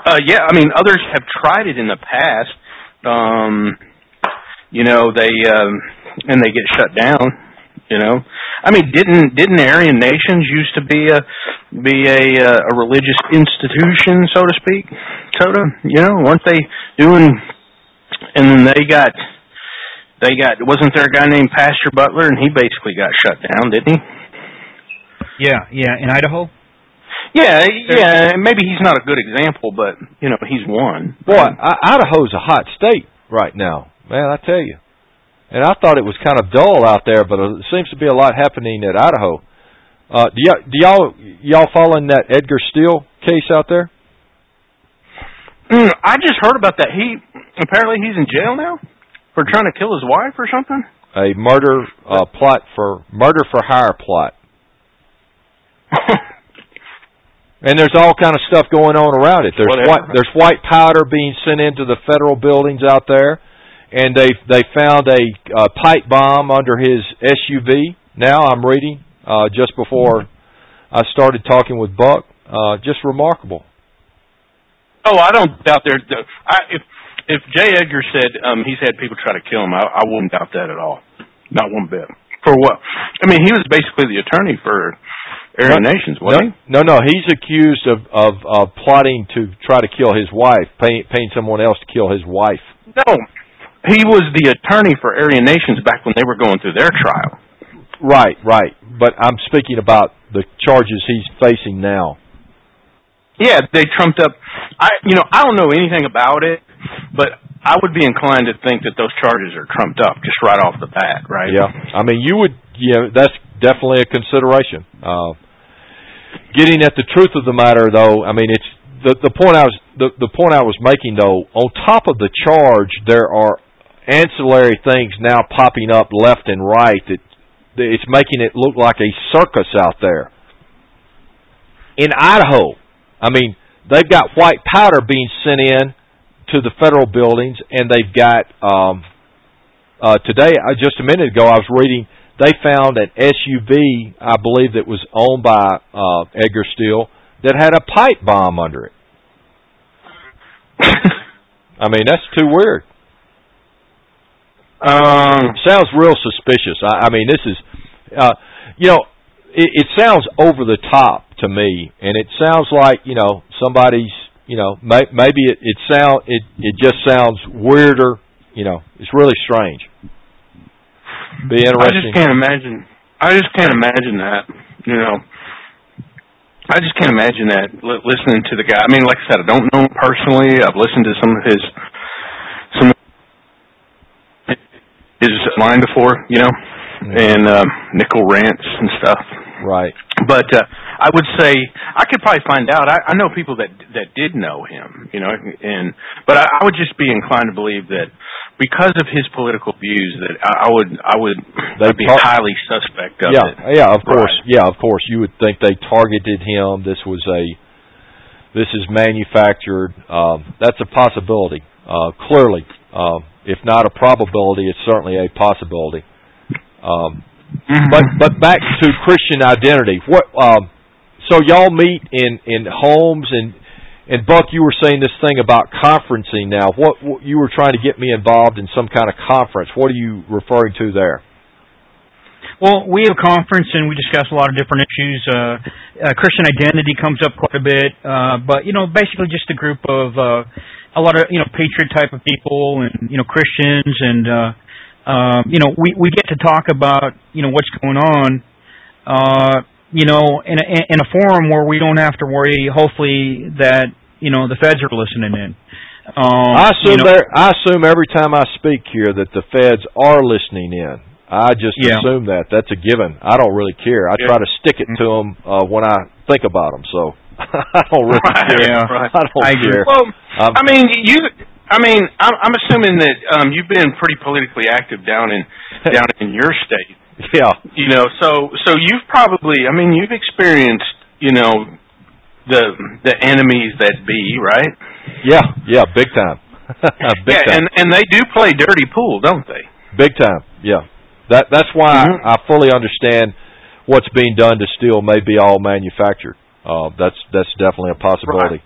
Uh, yeah, I mean, others have tried it in the past. Um, you know, they um, and they get shut down. You know, I mean, didn't didn't Aryan Nations used to be a be a a religious institution, so to speak? Tota, you know, weren't they doing? And then they got they got wasn't there a guy named Pastor Butler, and he basically got shut down, didn't he? Yeah, yeah, in Idaho. Yeah, yeah. Maybe he's not a good example, but you know, he's one. Boy, I, Idaho's a hot state right now, man. I tell you. And I thought it was kind of dull out there, but it seems to be a lot happening at Idaho. Uh, do y'all, do y'all y'all following that Edgar Steele case out there? Mm, I just heard about that. He apparently he's in jail now for trying to kill his wife or something. A murder uh, plot for murder for hire plot. And there's all kind of stuff going on around it. There's white, there's white powder being sent into the federal buildings out there, and they they found a uh, pipe bomb under his S U V. Now I'm reading uh, just before I started talking with Buck. Uh, just remarkable. Oh, I don't doubt there. I, if if J. Edgar said um, he's had people try to kill him, I, I wouldn't doubt that at all. Not one bit. For what? I mean, he was basically the attorney for Aryan no, Nations, wasn't no, he? No, no. He's accused of, of, of plotting to try to kill his wife, paying, paying someone else to kill his wife. No. He was the attorney for Aryan Nations back when they were going through their trial. Right, right. But I'm speaking about the charges he's facing now. Yeah, they trumped up. I, you know, I don't know anything about it, but I would be inclined to think that those charges are trumped up just right off the bat, right? Yeah. I mean, you would, you know, that's definitely a consideration. Uh, getting at the truth of the matter, though, I mean, it's the the point I was the the point I was making, though. On top of the charge, there are ancillary things now popping up left and right that it's making it look like a circus out there. In Idaho, I mean, they've got white powder being sent in to the federal buildings, and they've got um, uh, today, uh, just a minute ago, I was reading. They found an S U V, I believe, that was owned by uh, Edgar Steele that had a pipe bomb under it. I mean, that's too weird. Um, sounds real suspicious. I, I mean, this is, uh, you know, it, it sounds over the top to me, and it sounds like, you know, somebody's, you know, may, maybe it it sound it it just sounds weirder. You know, it's really strange. Be interesting. I just can't imagine. I just can't imagine that. You know, I just can't imagine that. L- listening to the guy. I mean, like I said, I don't know him personally. I've listened to some of his some of his line before. You know, mm-hmm. and um, nickel rants and stuff. Right. But uh, I would say I could probably find out. I, I know people that that did know him, you know, and but I, I would just be inclined to believe that because of his political views, that I, I would I would I'd be tar- highly suspect of yeah, it. Yeah, of course. Right. Yeah, of course. You would think they targeted him. This was a this is manufactured. Um, that's a possibility. Uh, clearly, uh, if not a probability, it's certainly a possibility. Um, Mm-hmm. But but back to Christian identity. What um, so y'all meet in, in homes and and Buck, you were saying this thing about conferencing. Now, what, what you were trying to get me involved in some kind of conference. What are you referring to there? Well, we have a conference and we discuss a lot of different issues. Uh, uh, Christian identity comes up quite a bit, uh, but you know, basically just a group of uh, a lot of you know patriot type of people and you know Christians and. Uh, Uh, you know, we, we get to talk about, you know, what's going on, uh, you know, in a, in a forum where we don't have to worry, hopefully, that, you know, the feds are listening in. Um, I assume you know, there, I assume every time I speak here that the feds are listening in. I just yeah. assume that. That's a given. I don't really care. I yeah. try to stick it to them uh, when I think about them, so I don't really right, care. Yeah, right. I don't I care. Well, um, I mean, you... I mean, I'm, I'm assuming that um, you've been pretty politically active down in down in your state. Yeah. You know, so so you've probably, I mean, you've experienced, you know, the the enemies that be, right? Yeah, yeah, big time. big yeah, time. and and they do play dirty pool, don't they? Big time. Yeah. That that's why mm-hmm. I, I fully understand what's being done to Steele may be all manufactured. Uh, that's that's definitely a possibility. Right.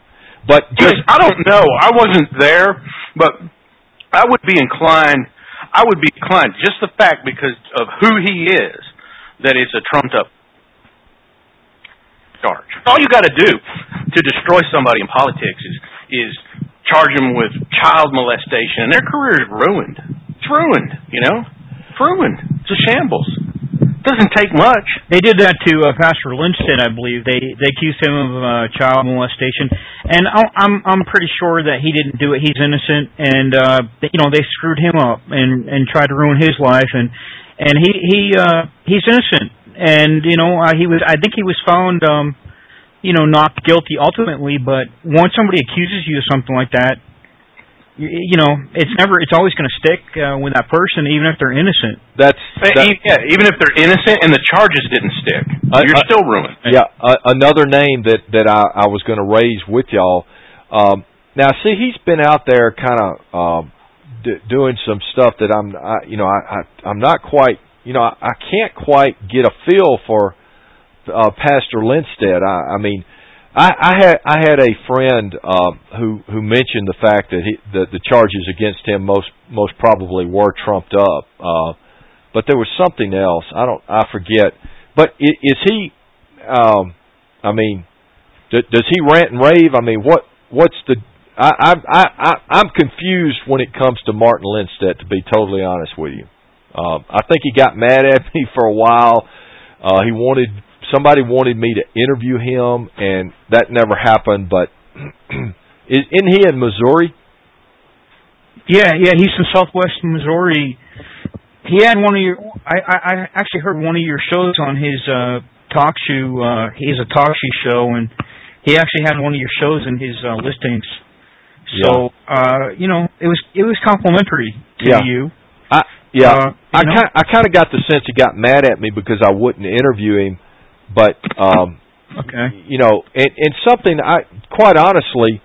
But just I don't know. I wasn't there, but I would be inclined. I would be inclined just the fact because of who he is that it's a trumped up charge. All you got to do to destroy somebody in politics is is charge them with child molestation, and their career is ruined. It's ruined. You know, it's ruined. It's a shambles. Doesn't take much. They did that to uh, Pastor Lindstedt, I believe. They they accused him of uh, child molestation, and I'm I'm pretty sure that he didn't do it. He's innocent, and uh, you know they screwed him up and and tried to ruin his life, and and he he uh, he's innocent, and you know uh, he was I think he was found um, you know not guilty ultimately, but once somebody accuses you of something like that, you, you know it's never it's always going to stick uh, with that person, even if they're innocent. That's that, yeah, even if they're innocent and the charges didn't stick, uh, you're uh, still ruined. Yeah, uh, another name that that I, I was going to raise with y'all. Um, now, see, he's been out there kind of um, d- doing some stuff that I'm, I, you know, I, I I'm not quite, you know, I, I can't quite get a feel for uh, Pastor Lindstedt. I, I mean. I, I had I had a friend uh, who who mentioned the fact that he, the the charges against him most most probably were trumped up, uh, but there was something else. I don't I forget. But is, is he? Um, I mean, d- does he rant and rave? I mean, what what's the? I I I I'm confused when it comes to Martin Lindstedt. To be totally honest with you, um, I think he got mad at me for a while. Uh, he wanted. Somebody wanted me to interview him, and that never happened. But is, isn't he in Missouri? Yeah, yeah, he's in Southwest Missouri. He had one of your. I, I, I actually heard one of your shows on his uh, talk show. Uh, he's a talk show, and he actually had one of your shows in his uh, listings. So, yeah. uh, you know, it was it was complimentary to yeah. you. I, yeah, uh, I kind I kind of got the sense he got mad at me because I wouldn't interview him. But, um, okay. you know, and, and something, I quite honestly,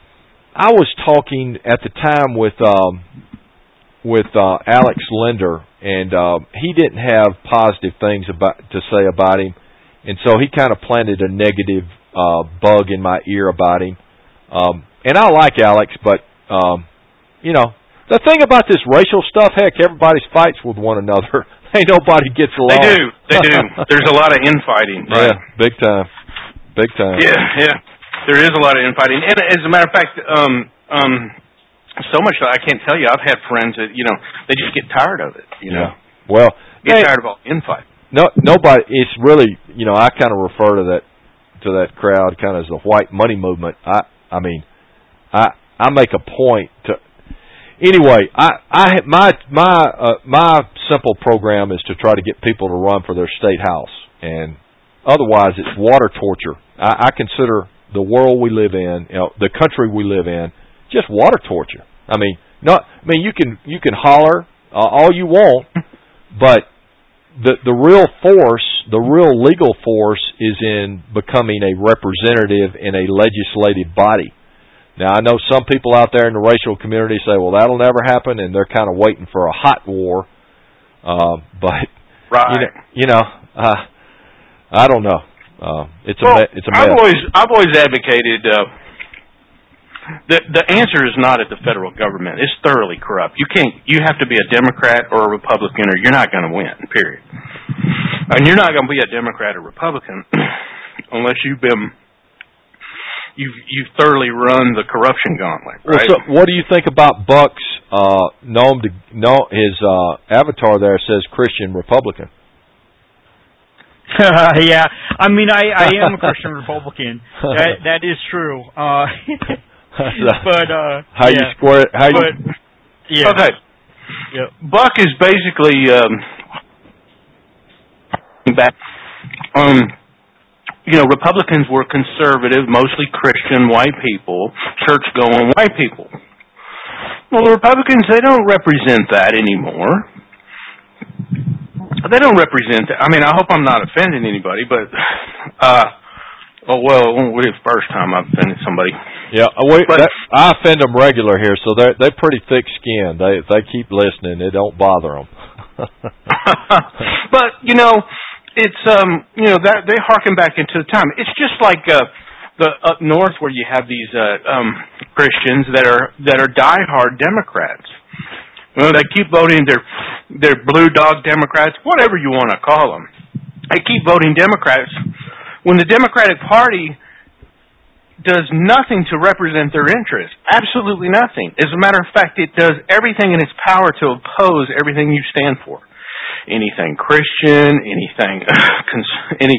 I was talking at the time with um, with uh, Alex Linder, and uh, he didn't have positive things about to say about him, and so he kind of planted a negative uh, bug in my ear about him. Um, and I like Alex, but, um, you know, the thing about this racial stuff, heck, everybody fights with one another. Ain't nobody gets along. They do. They do. There's a lot of infighting. Right? Yeah, big time. Big time. Yeah, yeah. There is a lot of infighting. And as a matter of fact, um, um, so much that I can't tell you, I've had friends that, you know, they just get tired of it, you know. Yeah. Well, get they, tired of all the infighting. No, nobody, it's really, you know, I kind of refer to that, to that crowd kind of as the white money movement. I, I mean, I, I make a point to, Anyway, I, I my my uh, my simple program is to try to get people to run for their state house, and otherwise it's water torture. I, I consider the world we live in, you know, the country we live in, just water torture. I mean, not. I mean, you can you can holler uh, all you want, but the the real force, the real legal force, is in becoming a representative in a legislative body. Now, I know some people out there in the racial community say, well, that'll never happen, and they're kind of waiting for a hot war. Uh, but, right. you know, you know uh, I don't know. Uh, it's well, a it's a mess. I've always, I've always advocated uh, the, the answer is not at the federal government. It's thoroughly corrupt. You can't. You have to be a Democrat or a Republican, or you're not going to win, period. And you're not going to be a Democrat or Republican unless you've been... You've you've thoroughly run the corruption gauntlet, right? Well, so what do you think about Buck's uh, known to know his uh, avatar there says Christian Republican? Yeah, I mean, I, I am a Christian Republican. That that is true. Uh, but uh, how yeah. you square it? How but, you? Yeah. Okay. Yep. Buck is basically um, back. Um. You know, Republicans were conservative, mostly Christian white people, church-going white people. Well, the Republicans, they don't represent that anymore. They don't represent that. I mean, I hope I'm not offending anybody, but, uh, oh, well, it won't be the first time I've offended somebody. Yeah, we, but, that, I offend them regular here, so they're, they're pretty thick-skinned. They, they keep listening. It don't bother them. But, you know... It's um you know that they harken back into the time. It's just like uh the up north where you have these uh, um, Christians that are that are diehard Democrats. Well, they keep voting their their blue dog Democrats, whatever you want to call them. They keep voting Democrats when the Democratic Party does nothing to represent their interests. Absolutely nothing. As a matter of fact, it does everything in its power to oppose everything you stand for. Anything Christian, anything, any,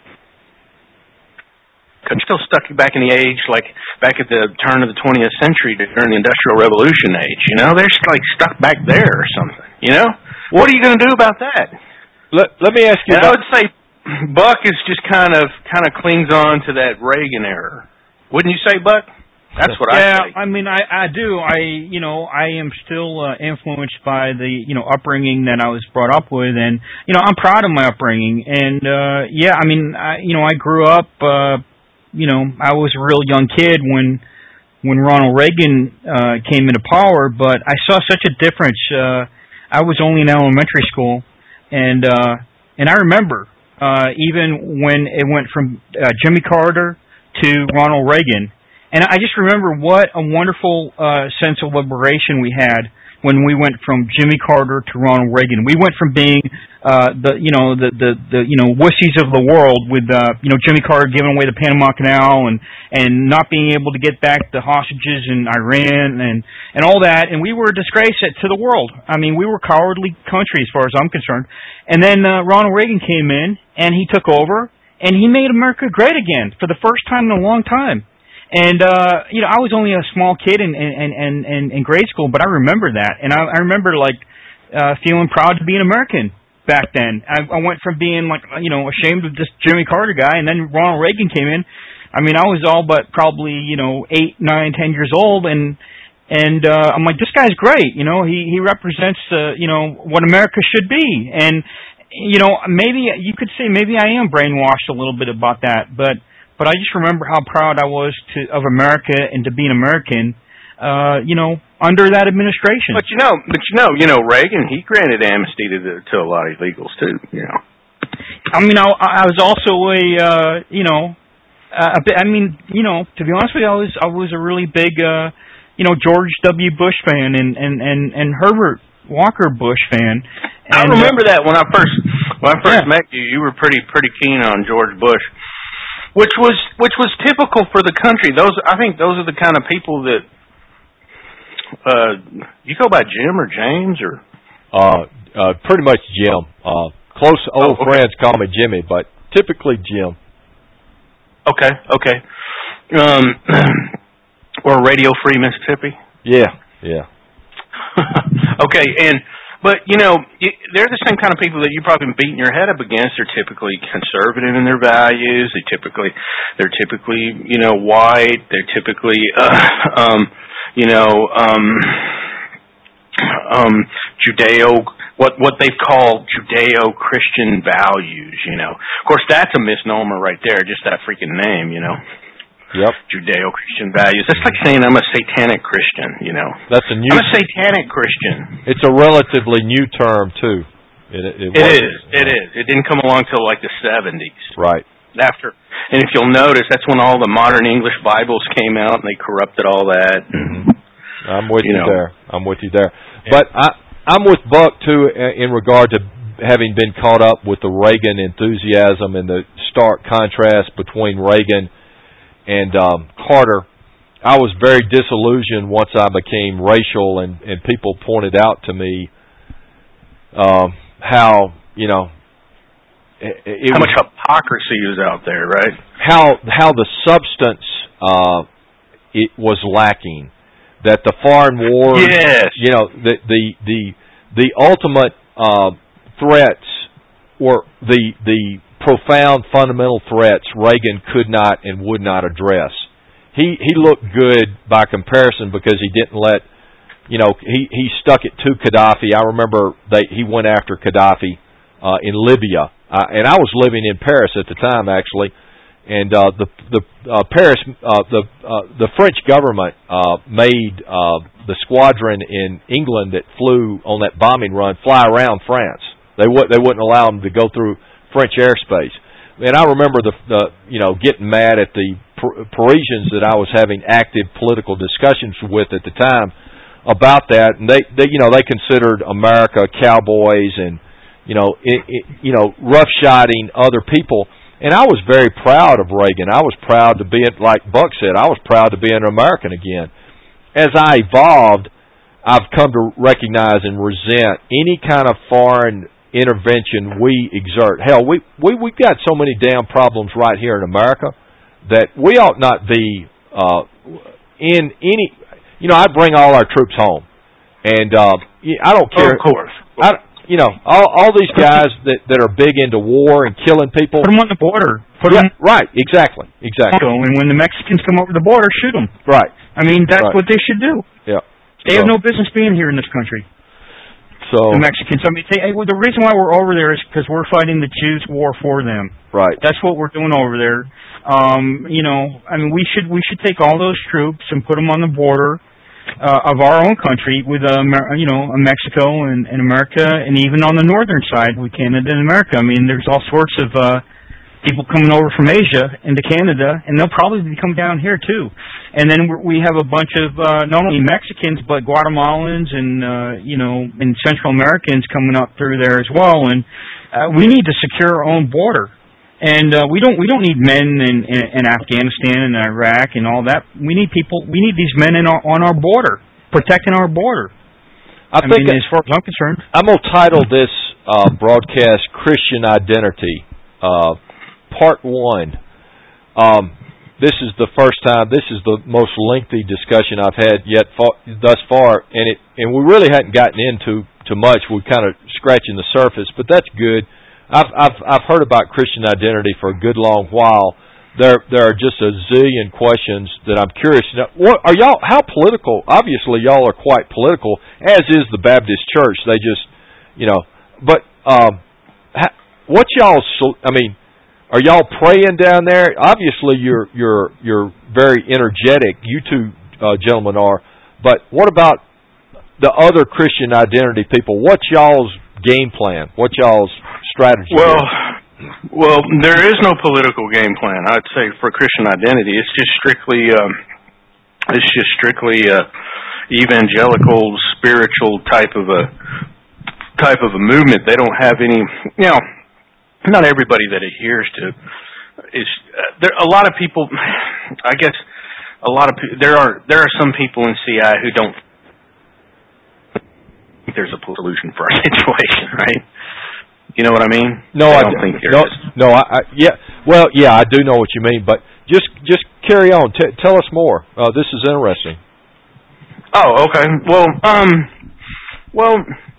still stuck back in the age, like back at the turn of the twentieth century during the Industrial Revolution age. You know, they're like stuck back there or something. You know, what are you going to do about that? Let Let me ask you. And about- I would say Buck is just kind of kind of clings on to that Reagan era. Wouldn't you say, Buck? That's what yeah, I say. Yeah, I mean, I, I do. I, you know, I am still uh, influenced by the, you know, upbringing that I was brought up with, and, you know, I'm proud of my upbringing. And, uh, yeah, I mean, I, you know, I grew up, uh, you know, I was a real young kid when, when Ronald Reagan, uh, came into power, but I saw such a difference. Uh, I was only in elementary school, and, uh, and I remember, uh, even when it went from, uh, Jimmy Carter to Ronald Reagan. And I just remember what a wonderful uh, sense of liberation we had when we went from Jimmy Carter to Ronald Reagan. We went from being uh, the you know the, the the you know wussies of the world with uh, you know Jimmy Carter giving away the Panama Canal and and not being able to get back the hostages in Iran and and all that, and we were a disgrace to the world. I mean, we were a cowardly country as far as I'm concerned. And then uh, Ronald Reagan came in and he took over. And he made America great again for the first time in a long time. And, uh, you know, I was only a small kid in, in, in, in, in grade school, but I remember that. And I, I remember, like, uh, feeling proud to be an American back then. I, I went from being, like, you know, ashamed of this Jimmy Carter guy, and then Ronald Reagan came in. I mean, I was all but probably, you know, eight, nine, ten years old, and and uh, I'm like, this guy's great. You know, he, he represents, uh, you know, what America should be. And, you know, maybe you could say maybe I am brainwashed a little bit about that, but but I just remember how proud I was to of America and to be an American, uh, you know, under that administration. But you know, but you know, you know, Reagan, he granted amnesty to the, to a lot of illegals too. You know, I mean, I, I was also a uh, you know, a bit, I mean, you know, to be honest with you, I was I was a really big uh, you know George W. Bush fan and and and, and Herbert Walker Bush fan. And, I remember uh, that when I first when I first yeah. met you, you were pretty pretty keen on George Bush, which was which was typical for the country. Those I think those are the kind of people that uh, you go by Jim or James or uh, uh, pretty much Jim. Uh, close old oh, okay. friends call me Jimmy, but typically Jim. Okay, okay. Um, or Radio Free Mississippi. Yeah, yeah. Okay, and but you know they're the same kind of people that you've probably been beating your head up against. They're typically conservative in their values. They typically they're typically you know white. They're typically uh, um, you know um, um, Judeo what what they've called Judeo-Christian values. You know, of course that's a misnomer right there. Just that freaking name. You know. Yep. Judeo-Christian values. That's like saying I'm a satanic Christian, you know. That's a new. I'm a satanic Christian. It's a relatively new term too. It, it, it, it is. It is. It didn't come along till like the seventies. Right. After, and if you'll notice, that's when all the modern English Bibles came out and they corrupted all that. Mm-hmm. I'm with you, you know. there. I'm with you there. Yeah. But I, I'm with Buck too in regard to having been caught up with the Reagan enthusiasm and the stark contrast between Reagan and um, Carter. I was very disillusioned once I became racial, and, and people pointed out to me um, how, you know, it, it how was, much hypocrisy is out there, right? How how the substance uh, it was lacking. That the foreign wars, yes. you know, the the the the ultimate uh, threats were the the profound fundamental threats Reagan could not and would not address. He he looked good by comparison because he didn't let, you know, he, he stuck it to Gaddafi. I remember they he went after Gaddafi uh, in Libya, uh, and I was living in Paris at the time actually, and uh, the the uh, Paris uh, the uh, the French government uh, made uh, the squadron in England that flew on that bombing run fly around France. They would they wouldn't allow them to go through French airspace. And I remember the, the you know getting mad at the Parisians that I was having active political discussions with at the time about that, and they, they you know, they considered America cowboys and, you know, it, it, you know, roughshotting other people. And I was very proud of Reagan. I was proud to be, like Buck said, I was proud to be an American again. As I evolved, I've come to recognize and resent any kind of foreign intervention we exert. Hell, we, we, we've got so many damn problems right here in America that we ought not be uh, in any... You know, I bring all our troops home. And uh, I don't care... Of course. I, you know, all, all these guys that, that are big into war and killing people... Put them on the border. Put yeah, them... right, exactly, exactly. And when the Mexicans come over the border, shoot them. Right. I mean, that's right. what they should do. Yeah. They so, have no business being here in this country. So the Mexicans. I mean, they, well, the reason why we're over there is because we're fighting the Jews' war for them. Right. That's what we're doing over there. Um, you know, I mean, we should we should take all those troops and put them on the border uh, of our own country with, uh, you know, Mexico and, and America, and even on the northern side with Canada and America. I mean, there's all sorts of uh, people coming over from Asia into Canada, and they'll probably come down here too. And then we have a bunch of uh, not only Mexicans but Guatemalans and uh, you know, and Central Americans coming up through there as well. And uh, we need to secure our own border. And uh, we don't we don't need men in, in, in Afghanistan and Iraq and all that. We need people. We need these men in our, on our border, protecting our border. I, I think mean, as far as I'm concerned, I'm gonna title this uh, broadcast "Christian Identity," uh, Part One. Um, this is the first time. This is the most lengthy discussion I've had yet fa- thus far, and it and we really hadn't gotten into too much. We're kind of scratching the surface, but that's good. I've I've I've heard about Christian identity for a good long while. There there are just a zillion questions that I'm curious to know. What are y'all? How political? Obviously, y'all are quite political, as is the Baptist Church. They just, you know. But um, how, what y'all? I mean, are y'all praying down there? Obviously, you're you're you're very energetic. You two uh, gentlemen are. But what about the other Christian identity people? What's y'all's game plan? What's y'all's strategy? Well, well, there is no political game plan. I'd say for Christian identity, it's just strictly, um, it's just strictly uh, evangelical, spiritual type of a type of a movement. They don't have any, you know, not everybody that adheres to is uh, there. A lot of people, I guess, a lot of there are there are some people in C I who don't think there's a solution for our situation, right? You know what I mean? No, I I don't think there no, is. No, I, I yeah. Well, yeah, I do know what you mean, but just just carry on. T- tell us more. Uh, this is interesting. Oh, okay. Well, um, well,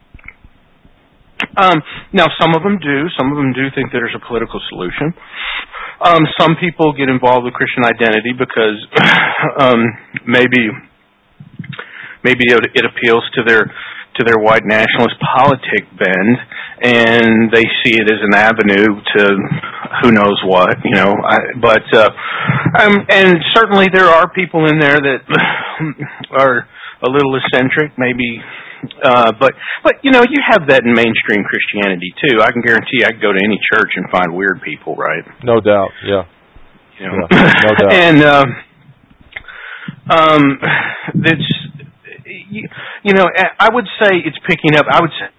um, now some of them do. Some of them do think that there's a political solution. Um, some people get involved with Christian identity because um, maybe maybe it, it appeals to their to their white nationalist politic bend, and they see it as an avenue to who knows what, you know. I, but uh, um, and certainly there are people in there that are a little eccentric, maybe. Uh, but but you know, you have that in mainstream Christianity too. I can guarantee I could go to any church and find weird people, right? No doubt. Yeah. You know, yeah, no doubt. and uh, um, it's. You, you know, I would say it's picking up. I would say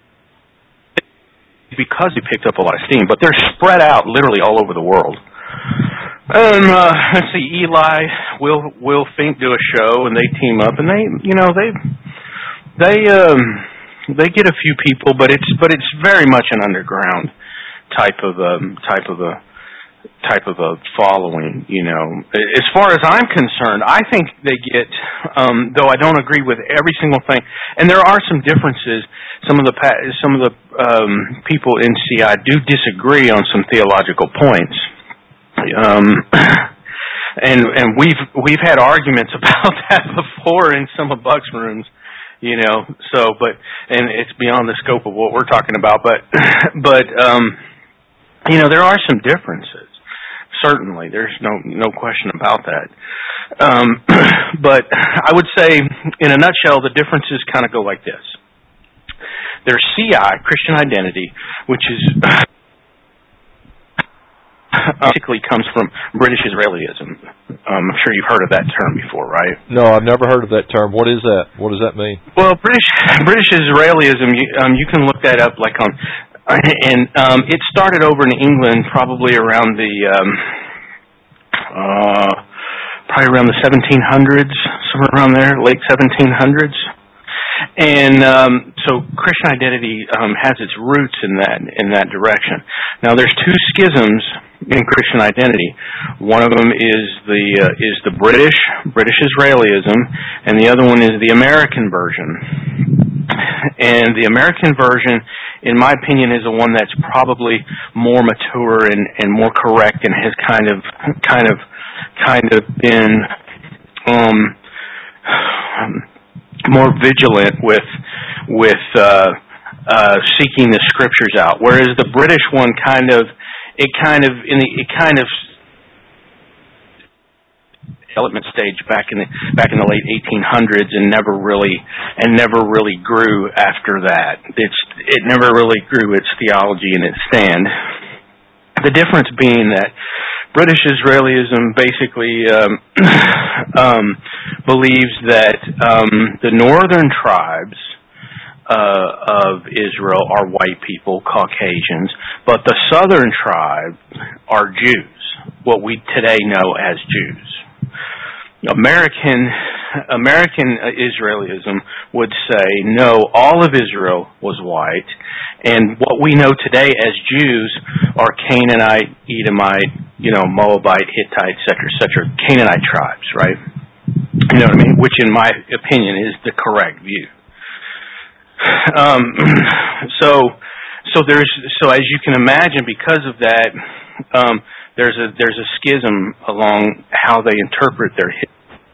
because it picked up a lot of steam, but they're spread out literally all over the world. Um, uh, let's see, Eli, Will, Will Fink do a show, and they team up, and they, you know, they, they, um, they get a few people, but it's, but it's very much an underground type of, um, type of a. type of a following, you know. As far as I'm concerned, I think they get, um, though I don't agree with every single thing, and there are some differences. Some of the some of the um, people in C I do disagree on some theological points, um, and and we've we've had arguments about that before in some of Buck's rooms, you know. So, but and it's beyond the scope of what we're talking about, but but um, you know, there are some differences. Certainly, there's no no question about that. Um, but I would say, in a nutshell, the differences kind of go like this. There's C I, Christian identity, which is basically comes from British Israelism. Um, I'm sure you've heard of that term before, right? No, I've never heard of that term. What is that? What does that mean? Well, British British Israelism, you, um, you can look that up, like on, and um, it started over in England, probably around the, um, uh, probably around the seventeen hundreds, somewhere around there, late seventeen hundreds. And um, so Christian identity um, has its roots in that in that direction. Now, there's two schisms in Christian identity. One of them is the uh, is the British British Israelism, and the other one is the American version. And the American version, in my opinion, is the one that's probably more mature and, and more correct, and has kind of kind of kind of been um, more vigilant with with uh, uh, seeking the scriptures out, whereas the British one kind of it kind of in the it kind of development stage back in the back in the late eighteen hundreds and never really and never really grew after that. It's it never really grew its theology and its stand. The difference being that British Israelism basically um, um, believes that um, the northern tribes uh, of Israel are white people, Caucasians, but the southern tribe are Jews, what we today know as Jews. American American Israelism would say, no, all of Israel was white, and what we know today as Jews are Canaanite, Edomite, you know, Moabite, Hittite, et cetera, et cetera, Canaanite tribes, right? You know what I mean? Which, in my opinion, is the correct view. Um, so, so there's so as you can imagine, because of that, um, there's a there's a schism along how they interpret their history.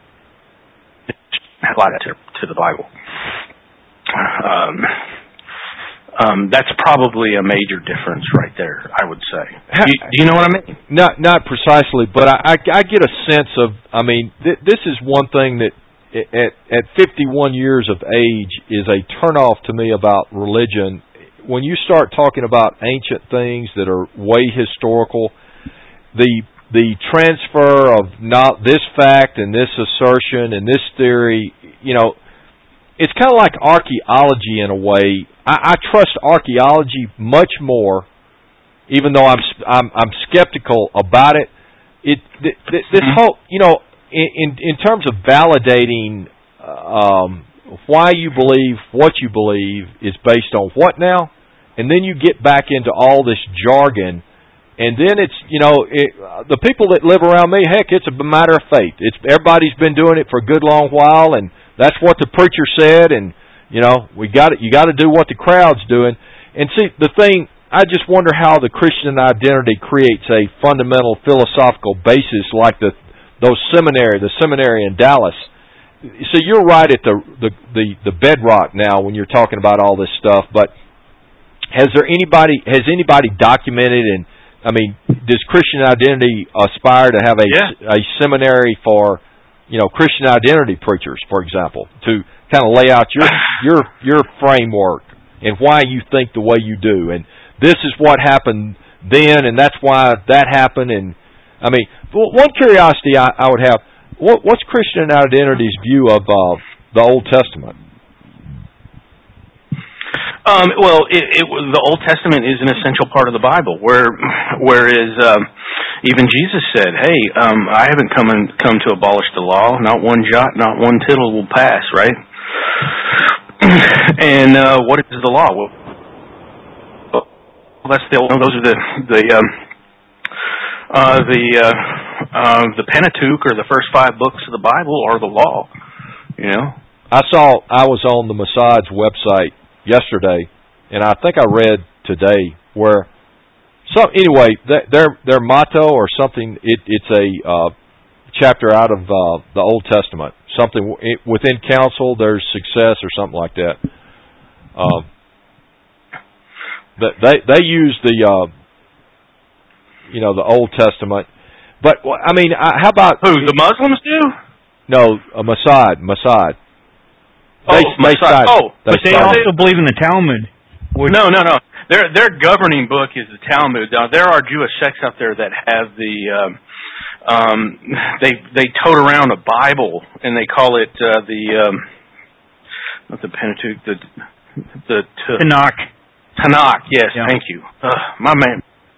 To, to the Bible. Um, um, that's probably a major difference right there, I would say. Do you, do you know what I mean? Not not precisely, but I, I, I get a sense of, I mean, th- this is one thing that at, at fifty-one years of age is a turnoff to me about religion. When you start talking about ancient things that are way historical, the the transfer of not this fact and this assertion and this theory, you know, it's kind of like archaeology in a way. I, I trust archaeology much more, even though I'm I'm, I'm skeptical about it. It th- th- this whole, you know, in in terms of validating um, why you believe what you believe is based on what now, and then you get back into all this jargon. And then it's, you know, it, uh, the people that live around me, heck, it's a matter of faith. It's everybody's been doing it for a good long while, and that's what the preacher said, and, you know, we got it, you got to do what the crowd's doing. And see, the thing, I just wonder how the Christian identity creates a fundamental philosophical basis like the those seminary, the seminary in Dallas. So you're right at the the the, the bedrock now when you're talking about all this stuff, but has there anybody, has anybody documented and I mean, does Christian identity aspire to have a, yeah. a seminary for, you know, Christian identity preachers, for example, to kind of lay out your your your framework and why you think the way you do, and this is what happened then, and that's why that happened, and I mean, one curiosity I, I would have: what, what's Christian identity's view of uh, the Old Testament? Um, well, it, it, the Old Testament is an essential part of the Bible, where, whereas um, even Jesus said, "Hey, um, I haven't come in, come to abolish the law. Not one jot, not one tittle will pass." Right? And uh, what is the law? Well, well that's the those are the the um, uh, the uh, uh, the Pentateuch, or the first five books of the Bible, are the law. You know, I saw I was on the Mossad's website yesterday, and I think I read today where so anyway their their motto or something, it, it's a uh, chapter out of uh, the Old Testament, something it, within counsel there's success or something like that. Um, they they use the uh, you know the Old Testament, but I mean, how about who the Muslims do? No, a Mossad, Mossad. They, oh, they cite, oh, but they also believe in the Talmud. No, no, no. their their governing book is the Talmud. Now, there are Jewish sects out there that have the um, um, they they tote around a Bible and they call it uh, the um, not the Pentateuch, the the t- Tanakh. Tanakh. Yes, yeah. Thank you. Uh, my man,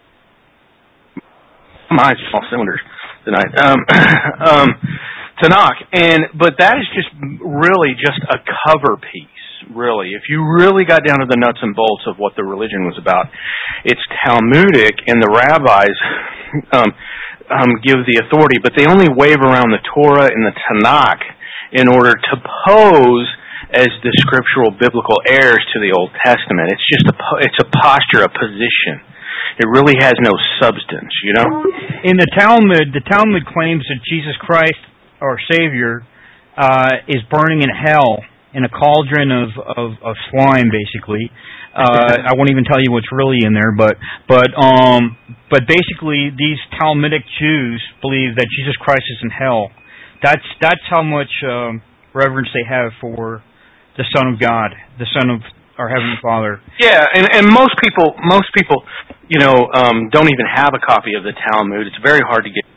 mine's all cylinders tonight. Um, um, Tanakh, and but that is just really just a cover piece. Really, if you really got down to the nuts and bolts of what the religion was about, it's Talmudic, and the rabbis um, um, give the authority, but they only wave around the Torah and the Tanakh in order to pose as the scriptural biblical heirs to the Old Testament. It's just a it's a posture, a position. It really has no substance, you know. In the Talmud, the Talmud claims that Jesus Christ, our Savior, uh, is burning in hell in a cauldron of, of, of slime, basically. Uh, I won't even tell you what's really in there, but but um, but basically, these Talmudic Jews believe that Jesus Christ is in hell. That's that's how much um, reverence they have for the Son of God, the Son of our Heavenly Father. Yeah, and, and most people, most people, you know, um, don't even have a copy of the Talmud. It's very hard to get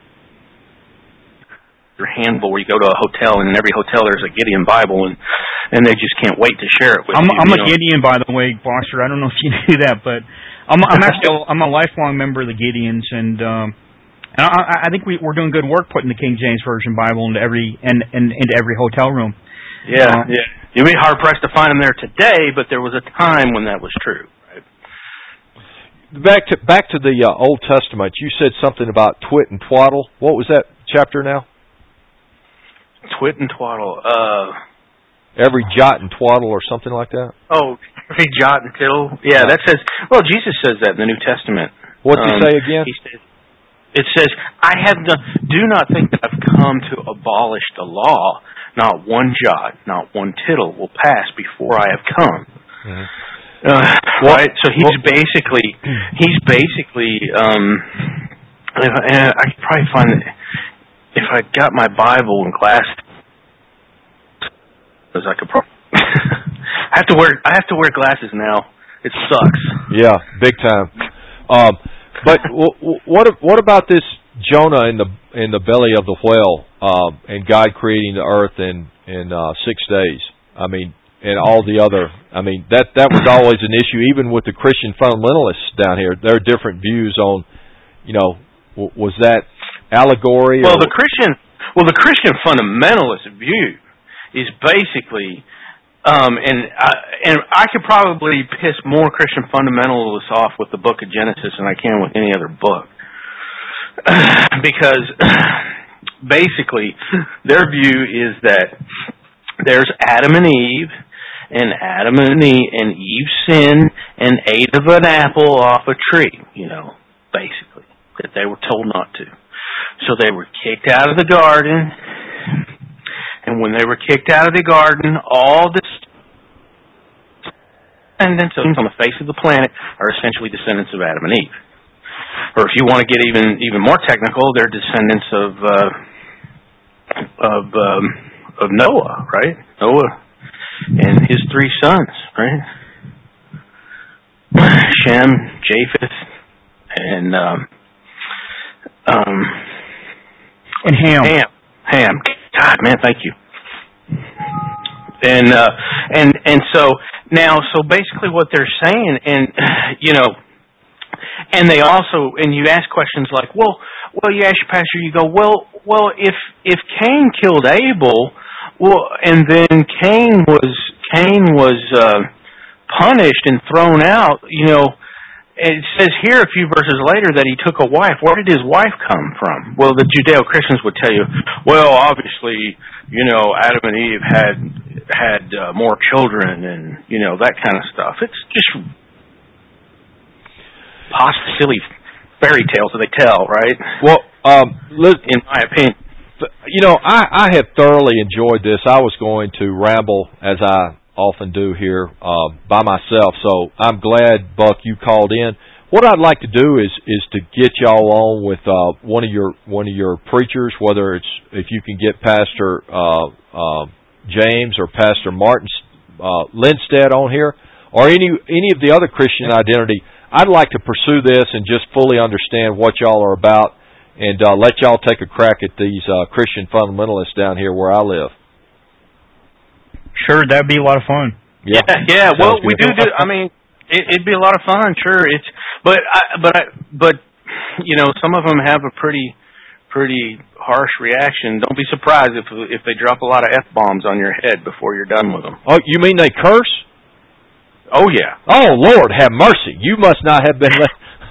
your handful where you go to a hotel, and in every hotel there's a Gideon Bible, and and they just can't wait to share it with I'm, you. I'm you a know? Gideon, by the way, Foster. I don't know if you knew that, but I'm I'm actually a, I'm a lifelong member of the Gideons, and um, and I, I think we, we're doing good work putting the King James Version Bible into every and, and into every hotel room. Yeah, uh, yeah. You'd be hard pressed to find them there today, but there was a time when that was true. Right? Back to back to the uh, Old Testament. You said something about twit and twaddle. What was that chapter now? Twit and twaddle. Uh, Every jot and twaddle or something like that? oh, every jot and tittle. Yeah, that says, well, Jesus says that in the New Testament. What did um, he say again? He says, it says, I have done, do not think that I've come to abolish the law. Not one jot, not one tittle will pass before I have come. Mm-hmm. Uh, well, right? So he's well, basically, he's basically, um, and I could probably find it, if I got my Bible and glass, because I could probably, I have to wear, I have to wear glasses now. It sucks. Yeah, big time. Um, but w- what what about this Jonah in the in the belly of the whale, um, and God creating the earth in in uh, six days? I mean, and all the other. I mean, that that was always an issue, even with the Christian fundamentalists down here. There are different views on, you know, w- was that allegory? Well, or? the Christian, well, the Christian fundamentalist view is basically, um, and I, and I could probably piss more Christian fundamentalists off with the Book of Genesis than I can with any other book, because basically their view is that there's Adam and Eve, and Adam and Eve, and Eve sinned and ate of an apple off a tree, you know, basically, that they were told not to. So they were kicked out of the garden, and when they were kicked out of the garden, all the descendants on the face of the planet are essentially descendants of Adam and Eve. Or if you want to get even even more technical, they're descendants of uh, of um, of Noah, right? Noah and his three sons, right? Shem, Japheth, and um, um, and Ham. Ham. Ham. God, man, thank you. And uh, and and so now, so basically, what they're saying, and you know, and they also, and you ask questions like, well, well, you ask your pastor, you go, well, well, if if Cain killed Abel, well, and then Cain was Cain was uh, punished and thrown out, you know. It says here a few verses later that he took a wife. Where did his wife come from? Well, the Judeo-Christians would tell you, well, obviously, you know, Adam and Eve had had uh, more children and, you know, that kind of stuff. It's just possibly silly fairy tales that they tell, right? Well, um, look, in my opinion. You know, I, I have thoroughly enjoyed this. I was going to ramble, as I often do here, uh, by myself. So I'm glad, Buck, you called in. What I'd like to do is is to get y'all on with uh, one of your one of your preachers, whether it's if you can get Pastor uh, uh, James or Pastor Martin uh, Lindstedt on here, or any any of the other Christian identity, I'd like to pursue this and just fully understand what y'all are about, and uh, let y'all take a crack at these uh, Christian fundamentalists down here where I live. Sure, that'd be a lot of fun. Yeah, yeah. yeah. Well, we do do. I mean, it, it'd be a lot of fun. Sure, it's but I, but I, but you know, some of them have a pretty pretty harsh reaction. Don't be surprised if if they drop a lot of F-bombs on your head before you're done with them. Oh, you mean they curse? Oh yeah. Oh Lord, have mercy! You must not have been.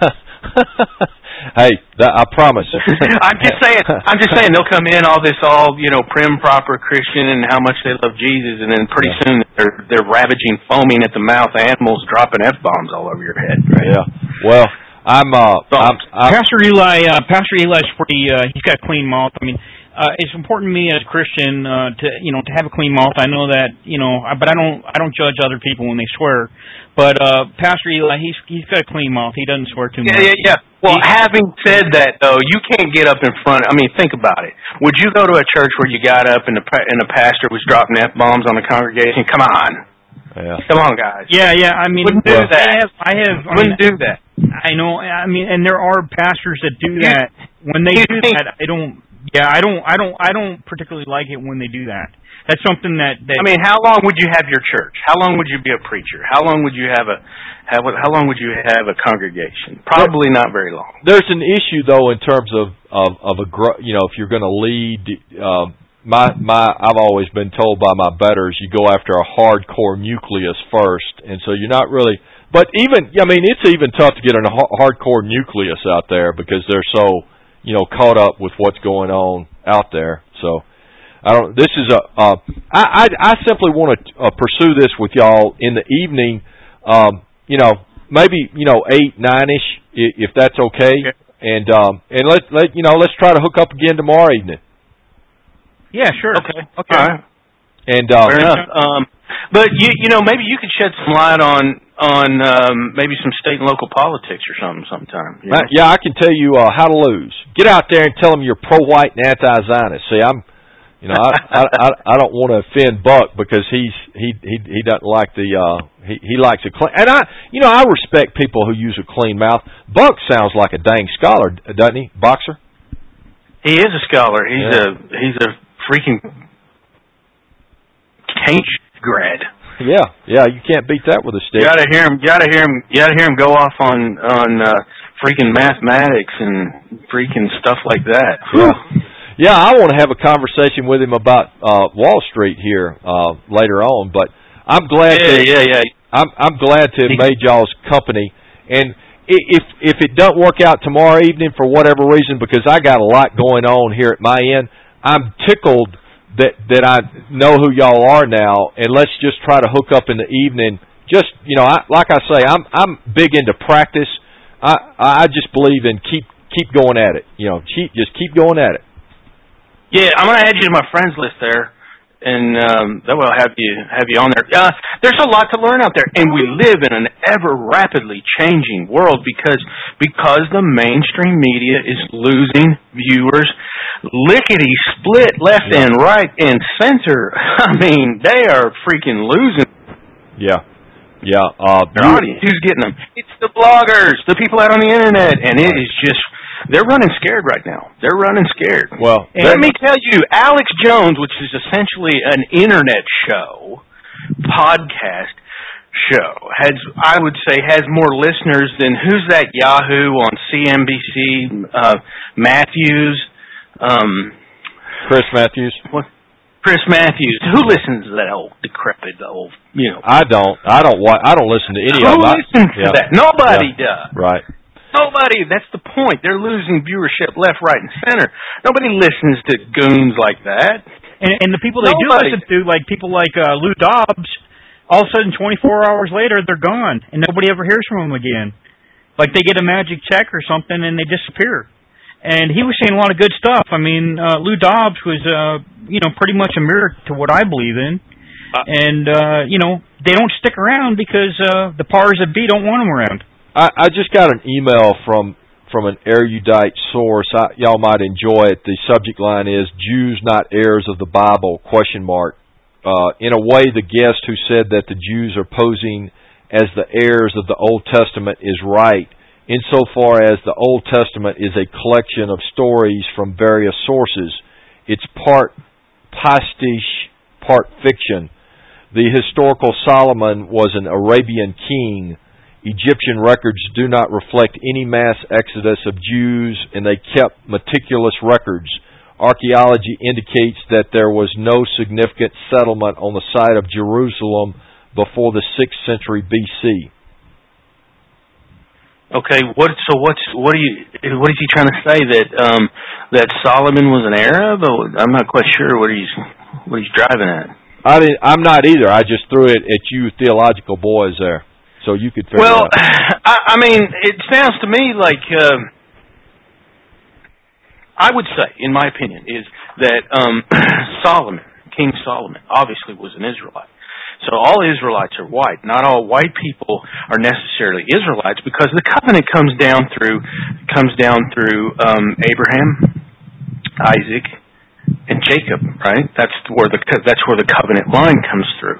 Hey, that, I promise. I'm just saying. I'm just saying they'll come in all this all you know prim proper Christian and how much they love Jesus, and then pretty yeah. soon they're they're ravaging, foaming at the mouth animals, dropping F-bombs all over your head. Right? Yeah. Well, I'm. Uh, so, I'm, I'm Pastor Eli. Uh, Pastor Eli's pretty. Uh, he's got clean mouth. I mean, uh, it's important to me as a Christian uh, to you know to have a clean mouth. I know that you know, but I don't. I don't judge other people when they swear. But uh, Pastor Eli, he's he's got a clean mouth. He doesn't swear too much. Yeah, yeah, yeah. Well, he, having said that, though, you can't get up in front. I mean, think about it. Would you go to a church where you got up and the and the pastor was dropping F-bombs on the congregation? Come on, yeah. Come on, guys. Yeah, yeah. I mean, wouldn't do well, that. I have. I have. I wouldn't mean, do that. I know. I mean, and there are pastors that do that. When they do that, I don't. Yeah, I don't. I don't. I don't particularly like it when they do that. That's something that, that. I mean, how long would you have your church? How long would you be a preacher? How long would you have a have? How long would you have a congregation? Probably not very long. There's an issue though in terms of of, of a you know if you're going to lead. Uh, my my I've always been told by my betters you go after a hardcore nucleus first, and so you're not really. But even I mean it's even tough to get a hardcore nucleus out there because they're so you know caught up with what's going on out there. So. I don't. This is a. Uh, I, I I simply want to uh, pursue this with y'all in the evening. Um, you know, maybe you know eight nine ish, if that's okay. okay. And um, and let let you know let's try to hook up again tomorrow evening. Yeah, sure. Okay. Okay. All right. And uh, fair enough. Um, but you you know maybe you could shed some light on on um, maybe some state and local politics or something sometime. You know? Yeah, I can tell you uh, how to lose. Get out there and tell them you're pro-white and anti-Zionist. See, I'm. You know, I, I I don't want to offend Buck because he's he he he doesn't like the uh he he likes a clean and I you know I respect people who use a clean mouth. Buck sounds like a dang scholar, doesn't he, Boxer? He is a scholar. He's yeah. a he's a freaking Cambridge grad. Yeah, yeah, you can't beat that with a stick. You gotta hear him. You gotta hear him. You gotta hear him go off on on uh, freaking mathematics and freaking stuff like that. Yeah. Yeah, I want to have a conversation with him about uh, Wall Street here uh, later on, but I'm glad. Yeah, to, yeah, yeah. I'm I'm glad to have made y'all's company, and if if it doesn't work out tomorrow evening for whatever reason, because I got a lot going on here at my end, I'm tickled that that I know who y'all are now, and let's just try to hook up in the evening. Just you know, I, like I say, I'm I'm big into practice. I I just believe in keep keep going at it. You know, keep just keep going at it. Yeah, I'm gonna add you to my friends list there, and um, that will have you have you on there. Uh, there's a lot to learn out there, and we live in an ever rapidly changing world because because the mainstream media is losing viewers, lickety split left yeah. and right and center. I mean, they are freaking losing. Yeah, yeah. Uh, Their audience, who's getting them? It's the bloggers, the people out on the internet, and it is just. They're running scared right now. They're running scared. Well, let me tell you, Alex Jones, which is essentially an internet show, podcast show, has I would say has more listeners than who's that Yahoo on C N B C? Uh, Matthews, um, Chris Matthews. What? Chris Matthews. Who listens to that old decrepit old? You know, I don't. I don't. I don't listen to any who of them. Who listens yeah. to that? Nobody yeah. does. Right. Nobody. That's the point. They're losing viewership left, right, and center. Nobody listens to goons like that. And, and the people they Nobody. do listen to, like people like uh, Lou Dobbs, all of a sudden, twenty-four hours later, they're gone, and nobody ever hears from them again. Like they get a magic check or something, and they disappear. And he was saying a lot of good stuff. I mean, uh, Lou Dobbs was, uh, you know, pretty much a mirror to what I believe in. Uh, and uh, you know, they don't stick around because uh, the powers that be don't want them around. I, I just got an email from from an erudite source. I, y'all might enjoy it. The subject line is "Jews not heirs of the Bible?" Question mark. Uh, in a way, the guest who said that the Jews are posing as the heirs of the Old Testament is right, insofar as the Old Testament is a collection of stories from various sources. It's part pastiche, part fiction. The historical Solomon was an Arabian king. Egyptian records do not reflect any mass exodus of Jews, and they kept meticulous records. Archaeology indicates that there was no significant settlement on the site of Jerusalem before the sixth century B C. Okay, what? So what's what are you? What is he trying to say, that um, that Solomon was an Arab? I'm not quite sure what he's what he's driving at. I didn't, I'm not either. I just threw it at you theological boys there, so you could figure well, it out. I, I mean, it sounds to me like uh, I would say, in my opinion, is that um, Solomon, King Solomon, obviously was an Israelite. So all Israelites are white. Not all white people are necessarily Israelites, because the covenant comes down through comes down through um, Abraham, Isaac, and Jacob. Right? That's where the that's where the covenant line comes through.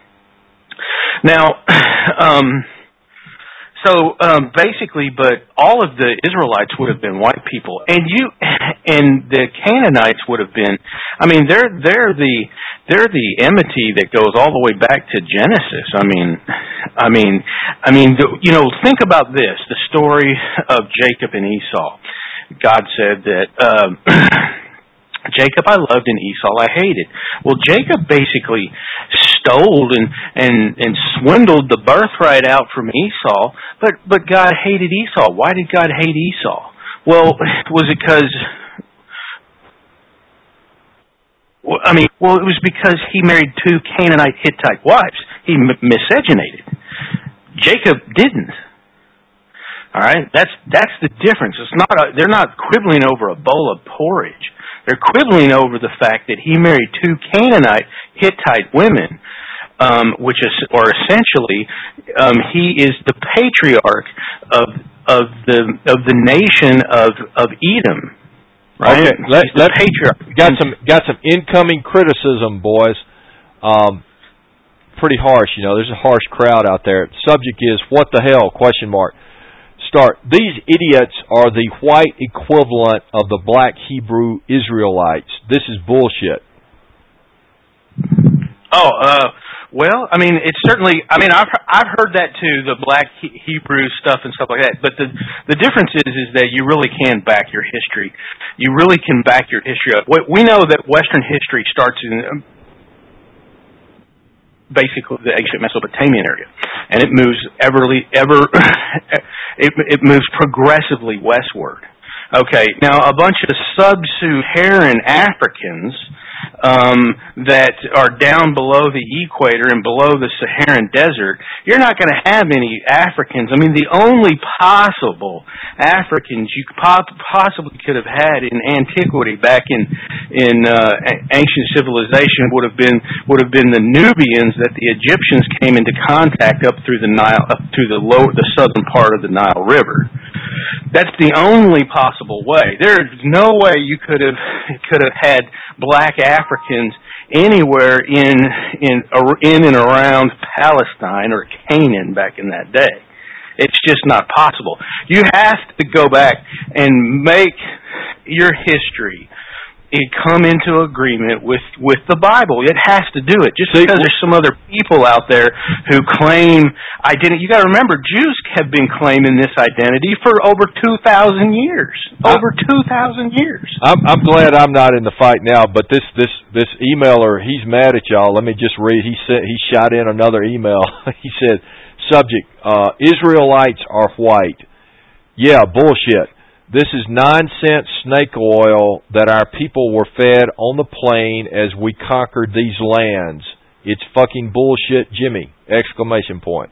Now, um, so um, basically, but all of the Israelites would have been white people, and you and the Canaanites would have been. I mean, they're they're the they're the enmity that goes all the way back to Genesis. I mean, I mean, I mean, the, you know, think about this: the story of Jacob and Esau. God said that um, Jacob I loved and Esau I hated. Well, Jacob basically stole and and and swindled the birthright out from Esau, but but God hated Esau. Why did God hate Esau? Well, was it because? Well, I mean, well, it was because he married two Canaanite Hittite wives. He m- miscegenated. Jacob didn't. All right, that's that's the difference. It's not a, they're not quibbling over a bowl of porridge. They're quibbling over the fact that he married two Canaanite Hittite women, um, which is, or essentially, um, he is the patriarch of of the of the nation of of Edom. Right? Okay, let, let patriarch. got some got some incoming criticism, boys. Um, pretty harsh, you know. There's a harsh crowd out there. Subject is what the hell? Question mark. Start. These idiots are the white equivalent of the black Hebrew Israelites. This is bullshit. Oh, uh, well, I mean, it's certainly. I mean, I've I've heard that too, the black Hebrew stuff and stuff like that. But the the difference is is that you really can back your history. You really can back your history up. We know that Western history starts in basically the ancient Mesopotamian area, and it moves everly ever it it moves progressively westward. Okay, now a bunch of sub-Saharan Africans um, that are down below the equator and below the Saharan desert, you're not going to have any Africans. I mean, the only possible Africans you possibly could have had in antiquity, back in in uh, ancient civilization, would have been would have been the Nubians that the Egyptians came into contact up through the Nile, up through the lower, the southern part of the Nile River. That's the only possible way. There's no way you could have could have had black Africans anywhere in in in and around Palestine or Canaan back in that day. It's just not possible. You have to go back and make your history it come into agreement with, with the Bible. It has to do it. Just because there's some other people out there who claim identity. You got to remember, Jews have been claiming this identity for over two thousand years. Over two thousand years. I'm, I'm glad I'm not in the fight now, but this, this, this emailer, he's mad at y'all. Let me just read. He said, he shot in another email. He said, subject, uh, Israelites are white. Yeah, bullshit. This is nine-cent snake oil that our people were fed on the plain as we conquered these lands. It's fucking bullshit, Jimmy! Exclamation point.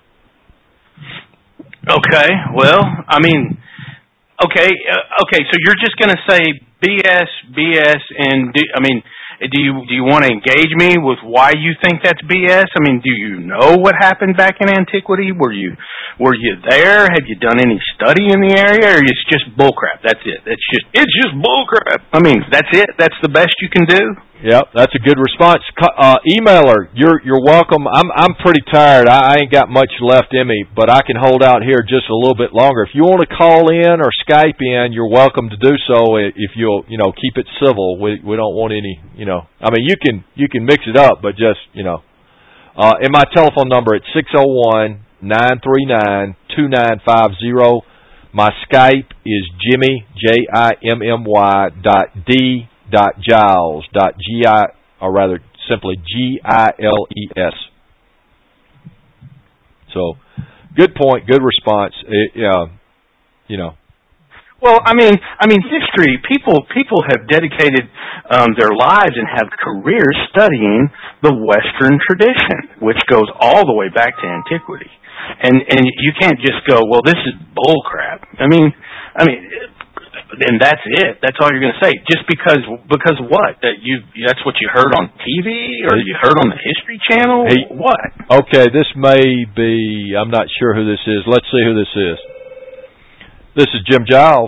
Okay, well, I mean, okay, uh, okay. So you're just going to say B S, B S, and do, I mean, do you do you want to engage me with why you think that's B S? I mean, do you know what happened back in antiquity? Were you were you there? Have you done any study in the area, or it's just bullcrap? That's it. It's just it's just bullcrap. I mean, that's it. That's the best you can do. Yep, that's a good response. Uh, emailer, you're you're welcome. I'm I'm pretty tired. I, I ain't got much left in me, but I can hold out here just a little bit longer. If you want to call in or Skype in, you're welcome to do so. If you'll, you know, keep it civil. We we don't want any, you know. I mean, you can you can mix it up, but just, you know. Uh, and my telephone number at six oh one, nine three nine, two nine five zero. My Skype is Jimmy J I M M Y dot D. Dot Giles dot G I or rather simply G I L E S. So, good point, good response. It, uh, you know. Well, I mean, I mean, history. People, people have dedicated um, their lives and have careers studying the Western tradition, which goes all the way back to antiquity. And and you can't just go, well, this is bull crap. I mean, I mean. And that's it. That's all you're going to say. Just because, because what? That you, that's what you heard on T V or you heard on the History Channel? Hey, what? Okay, this may be, I'm not sure who this is. Let's see who this is. This is Jim Giles.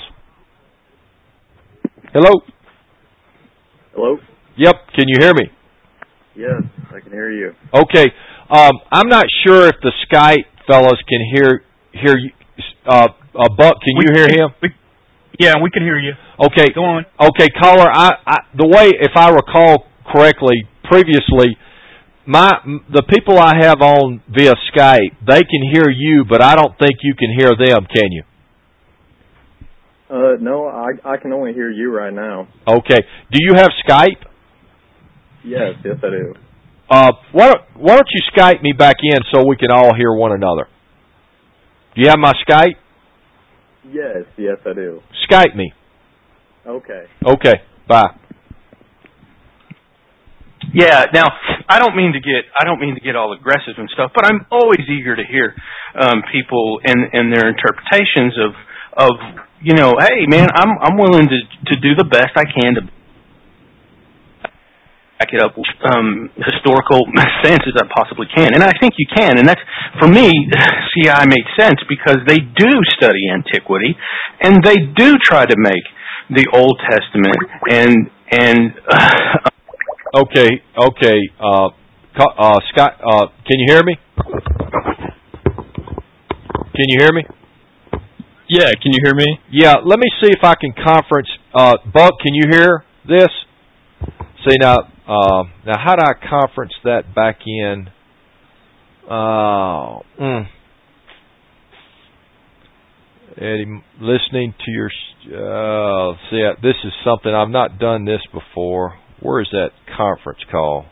Hello? Hello? Yep, can you hear me? Yes, I can hear you. Okay, um, I'm not sure if the Skype fellas can hear, hear you. Uh, uh, Buck, can we, you hear him? We, Yeah, we can hear you. Okay, go on. Okay, caller. I, I the way, if I recall correctly, previously, my the people I have on via Skype, they can hear you, but I don't think you can hear them. Can you? Uh, no, I I can only hear you right now. Okay. Do you have Skype? Yes, yes, I do. Uh, why don't why don't you Skype me back in so we can all hear one another? Do you have my Skype? Yes, yes, I do. Skype me. Okay. Okay, bye. Yeah. Now, I don't mean to get I don't mean to get all aggressive and stuff, but I'm always eager to hear um, people and and their interpretations of of you know, hey man, I'm I'm willing to to do the best I can to back it up um, historical sense as I possibly can, and I think you can. And that's, for me, C I makes sense because they do study antiquity, and they do try to make the Old Testament and and. Uh, okay, okay, uh, uh, Scott, uh, can you hear me? Can you hear me? Yeah, can you hear me? Yeah, let me see if I can conference. Uh, Buck, can you hear this? See now. Uh, now, how do I conference that back in? Uh, mm. Eddie, listening to your. Uh, see, this is something I've not done this before. Where is that conference call?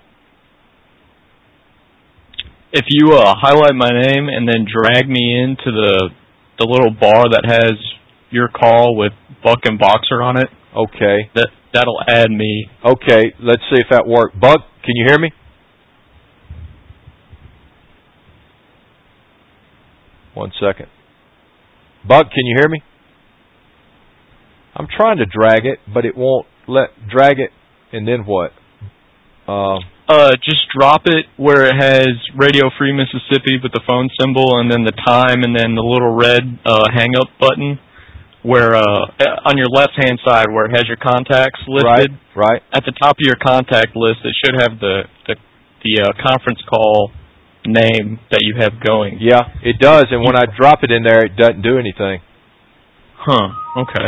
If you uh, highlight my name and then drag me into the the little bar that has your call with Buck and Boxer on it. Okay. That. That'll add me. Okay, let's see if that works. Buck, can you hear me? One second. Buck, can you hear me? I'm trying to drag it, but it won't let drag it. And then what? Uh, uh, just drop it where it has Radio Free Mississippi with the phone symbol, and then the time, and then the little red uh, hang up button. Where uh, on your left-hand side, where it has your contacts listed, right, right. At the top of your contact list, it should have the the, the uh, conference call name that you have going. Yeah, it does. And when I drop it in there, it doesn't do anything. Huh. Okay.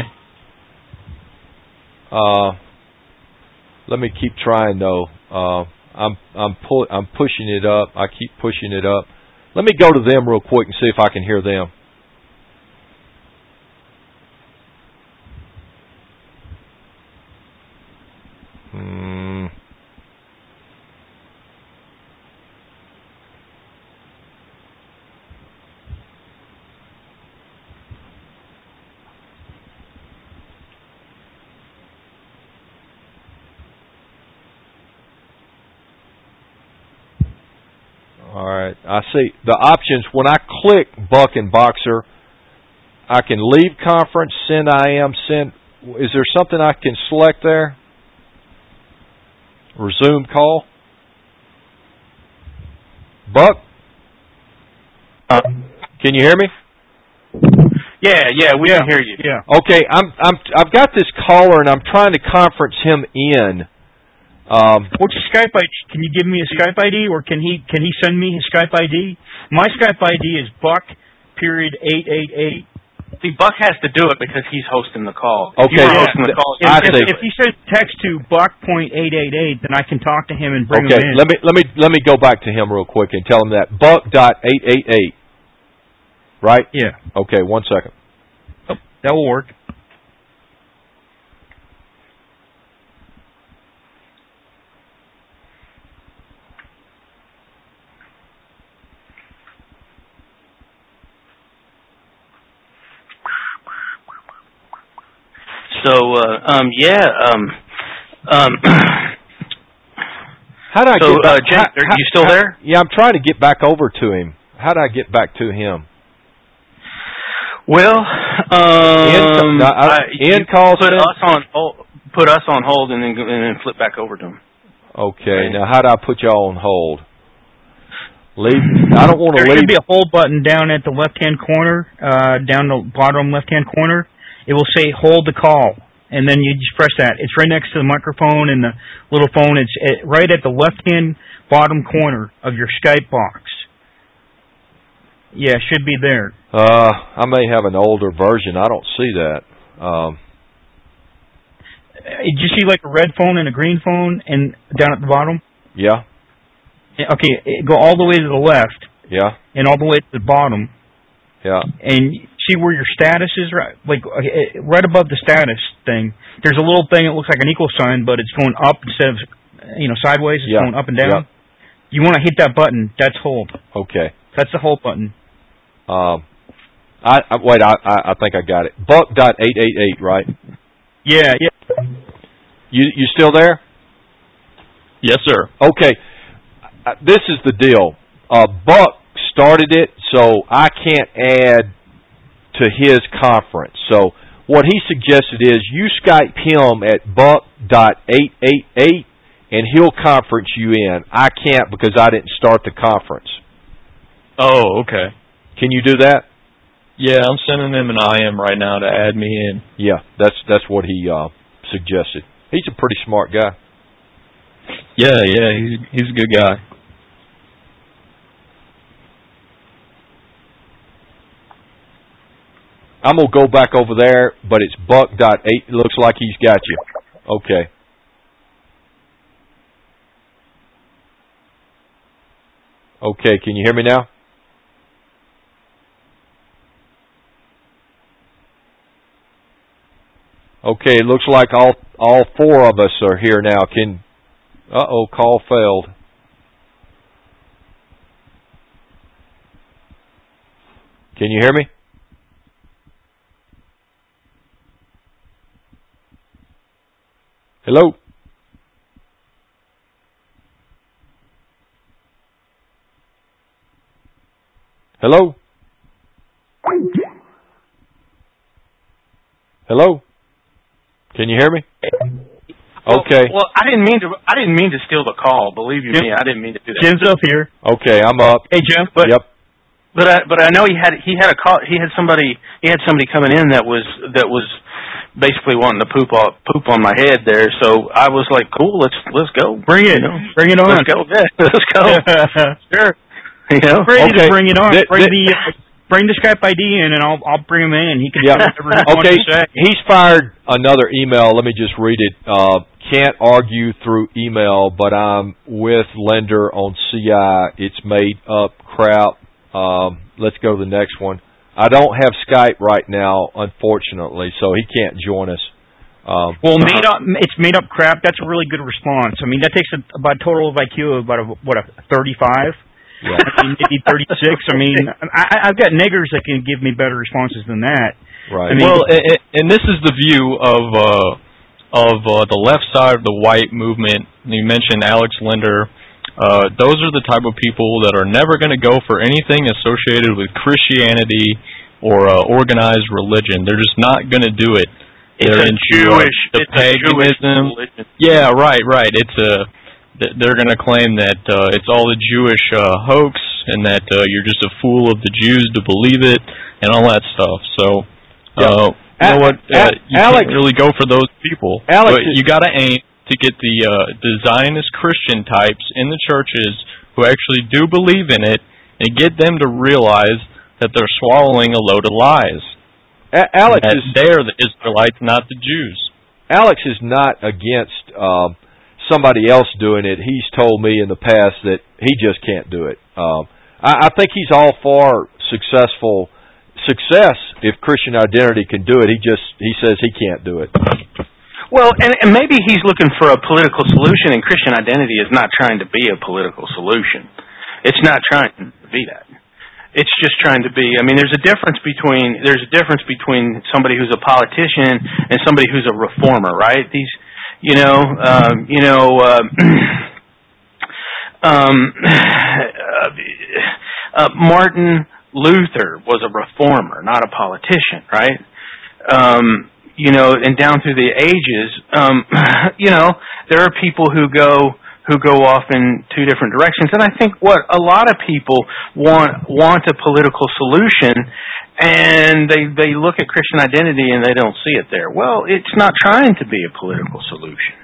Uh, let me keep trying though. Uh, I'm I'm pull I'm pushing it up. I keep pushing it up. Let me go to them real quick and see if I can hear them. Hmm. All right. I see the options. When I click Buck and Boxer, I can leave conference, send I am, send. Is there something I can select there? Resume call. Buck, uh, can you hear me? Yeah, yeah, we yeah, can hear you. Yeah. Okay, I'm I'm I've got this caller and I'm trying to conference him in. Um, What's your Skype I D? Can you give me a Skype I D, or can he can he send me his Skype I D? My Skype I D is Buck period eight eight eight. See, Buck has to do it because he's hosting the call. Okay, If you were yeah. hosting the call, If, I if, see. if he sends text to Buck point eight eight eight, then I can talk to him and bring okay, him in. let me let me let me go back to him real quick and tell him that Buck dot eight eight eight. Right? Yeah. Okay, one second. Oh, that will work. So, uh, um, yeah, um, um, How do I so, get back? uh, Jake, how- are how- you still how- there? Yeah, I'm trying to get back over to him. How do I get back to him? Well, um, no, I- I, Ian you calls put in? us on hold, put us on hold, and then go- and then flip back over to him. Okay, now how do I put y'all on hold? Leave. I don't want to There leave. should be a hold button down at the left-hand corner, uh, down the bottom left-hand corner. It will say "Hold the call," and then you just press that. It's right next to the microphone and the little phone. It's at, right at the left-hand bottom corner of your Skype box. Yeah, it should be there. Uh, I may have an older version. I don't see that. Um, Uh, Did you see like a red phone and a green phone, and down at the bottom? yeah, Yeah, okay, it- go all the way to the left yeah, and all the way to the bottom, yeah. and see where your status is, right? Like uh, right above the status thing. There's a little thing that looks like an equal sign, but it's going up instead of you know sideways. It's Yeah, going up and down. yeah. You want to hit that button. That's hold. Okay. That's the hold button. Um, I, I wait. I, I I think I got it. Buck dot eight eight eight. Right. Yeah, yeah. You you still there? Yes, sir. Okay. Uh, this is the deal. Uh, Buck started it, so I can't add to his conference. So what he suggested is you Skype him at Buck dot eight eight eight, and he'll conference you in. I can't because I didn't start the conference. Oh, okay. Can you do that? Yeah, I'm sending him an I M right now to add me in. Yeah, that's that's what he uh, suggested. He's a pretty smart guy. Yeah, yeah, he's he's a good guy. I'm gonna go back over there, but it's Buck dot eight. It looks like he's got you. Okay. Okay, can you hear me now? Okay, it looks like all all four of us are here now. Can uh-oh, call failed. Can you hear me? Hello? Hello? Hello? Can you hear me? Well, Okay. Well, I didn't mean to. I didn't mean to steal the call. Believe you me, I didn't mean to do that. Jim's up here. Okay, I'm up. Hey, Jim. But Yep. but I but I know he had he had a call. He had somebody he had somebody coming in that was that was basically wanting to poop on poop on my head there. So I was like, cool, let's let's go. Bring it. You know? Bring it on. Let's go. Yeah, let's go. Sure. You know. Ready Okay. to bring it on. Th- bring th- the uh, bring the Skype I D in, and I'll I'll bring him in, and he can Yeah. say whatever he wants Okay. to say. He's fired another email. Let me just read it. Uh, can't argue through email, but I'm with lender on C I. It's made up crap. Um, let's go to the next one. I don't have Skype right now, unfortunately, so he can't join us. Um, Well, made up, it's made up crap. That's a really good response. I mean, that takes a, about a total of I Q of about a, what a thirty-five. yeah. I mean, maybe thirty-six. I mean, I, I've got niggers that can give me better responses than that. Right. I mean, Well, and, and this is the view of uh, of uh, the left side of the white movement. You mentioned Alex Linder. Uh, those are the type of people that are never going to go for anything associated with Christianity or uh, organized religion. They're just not going to do it. It's They're a into Jewish. uh, the it's a Jewish paganism. religion. Yeah, right, right. It's a th- they're going to claim that uh, it's all a Jewish uh, hoax and that uh, you're just a fool of the Jews to believe it and all that stuff. So, uh, you know what? Uh, you Alex, can't really go for those people. Alex but you got to aim to get the, uh, the Zionist Christian types in the churches who actually do believe in it and get them to realize that they're swallowing a load of lies. A- Alex that is they're the Israelites, not the Jews. Alex is not against um, somebody else doing it. He's told me in the past that he just can't do it. Um, I, I think he's all for successful success if Christian Identity can do it. He just he says he can't do it. Well, and, and maybe he's looking for a political solution, and Christian Identity is not trying to be a political solution. It's not trying to be that. It's just trying to be. I mean, there's a difference between there's a difference between somebody who's a politician and somebody who's a reformer, right? These, you know, um, you know, uh, um, uh, Martin Luther was a reformer, not a politician, right? Um, you know, and down through the ages, um, you know, there are people who go. who go off in two different directions. And I think what a lot of people want want a political solution, and they they look at Christian Identity and they don't see it there. Well, it's not trying to be a political solution.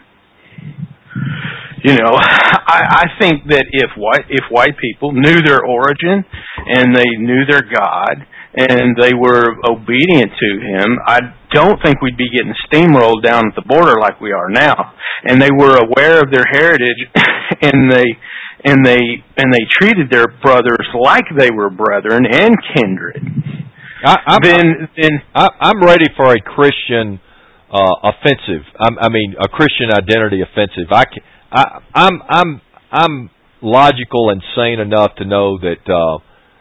You know, I, I think that if white if white people knew their origin and they knew their God and they were obedient to Him, I don't think we'd be getting steamrolled down at the border like we are now. And they were aware of their heritage, and they and they and they treated their brothers like they were brethren and kindred. I, I'm, then, then I, I'm ready for a Christian uh, offensive. I'm, I mean, a Christian Identity offensive. I, can, I, I'm I'm I'm logical and sane enough to know that uh,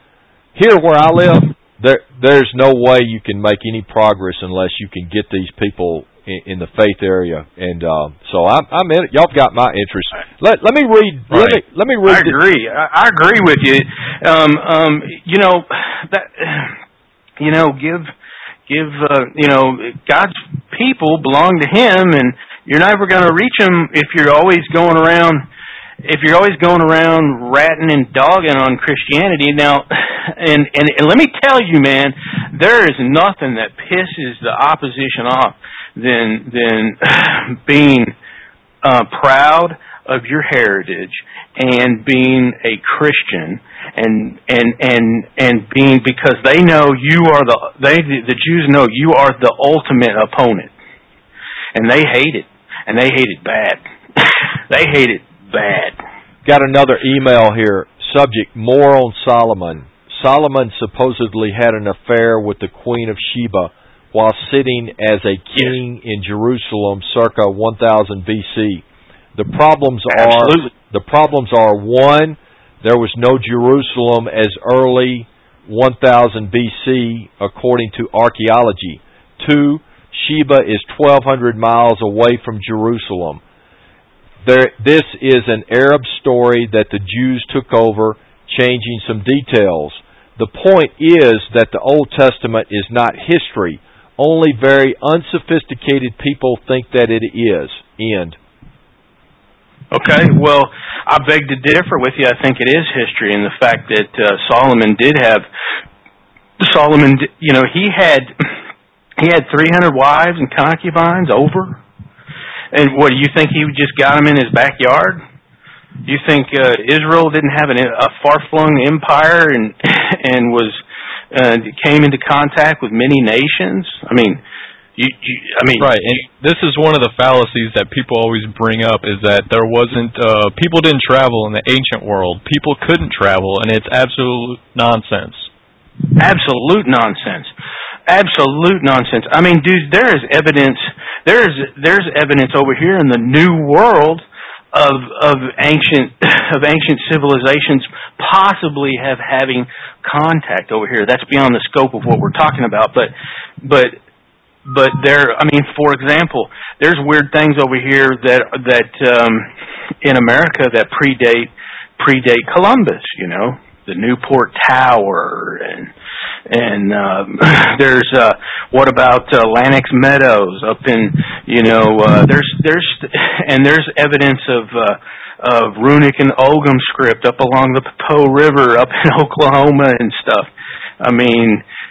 here where I live, there there's no way you can make any progress unless you can get these people in, in the faith area. And uh, so I'm, I'm in it. Y'all got my interest. Let let me read. Right. Let me let me read. I agree. I, I agree with you. Um, um, you know that. You know, give give uh, you know God's people belong to Him, and you're never going to reach them if you're always going around. If you're always going around ratting and dogging on Christianity. Now, and, and and let me tell you, man, there is nothing that pisses the opposition off than than being uh, proud of your heritage and being a Christian, and and and and being, because they know you are the they the Jews know you are the ultimate opponent, and they hate it, and they hate it bad. They hate it bad. Got another email here. Subject: more on Solomon. Solomon supposedly had an affair with the Queen of Sheba while sitting as a king yes. in Jerusalem circa one thousand B C. The problems Absolutely. are the problems are one, there was no Jerusalem as early one thousand B C according to archaeology. Two, Sheba is twelve hundred miles away from Jerusalem. There, this is an Arab story that the Jews took over, changing some details. The point is that the Old Testament is not history. Only very unsophisticated people think that it is. End. Okay, well, I beg to differ with you. I think it is history, and the fact that uh, Solomon did have Solomon, you know, he had he had three hundred wives and concubines over. And what, do you think he just got them in his backyard? Do you think uh, Israel didn't have an, a far-flung empire and and was uh, came into contact with many nations? I mean. You, you, I mean, right, and this is one of the fallacies that people always bring up, is that there wasn't, uh, people didn't travel in the ancient world. People couldn't travel, and it's absolute nonsense. Absolute nonsense. Absolute nonsense. I mean, dude, there is evidence, there's, there's evidence over here in the New World of, of ancient, of ancient civilizations possibly have having contact over here. That's beyond the scope of what we're talking about, but, but, But there, I mean, for example, there's weird things over here that that um, in America that predate predate Columbus. You know, the Newport Tower, and and um, there's uh, what about uh, Lanox Meadows up in, you know, uh, there's there's and there's evidence of uh, of runic and Ogham script up along the Potomac River up in Oklahoma and stuff. I mean.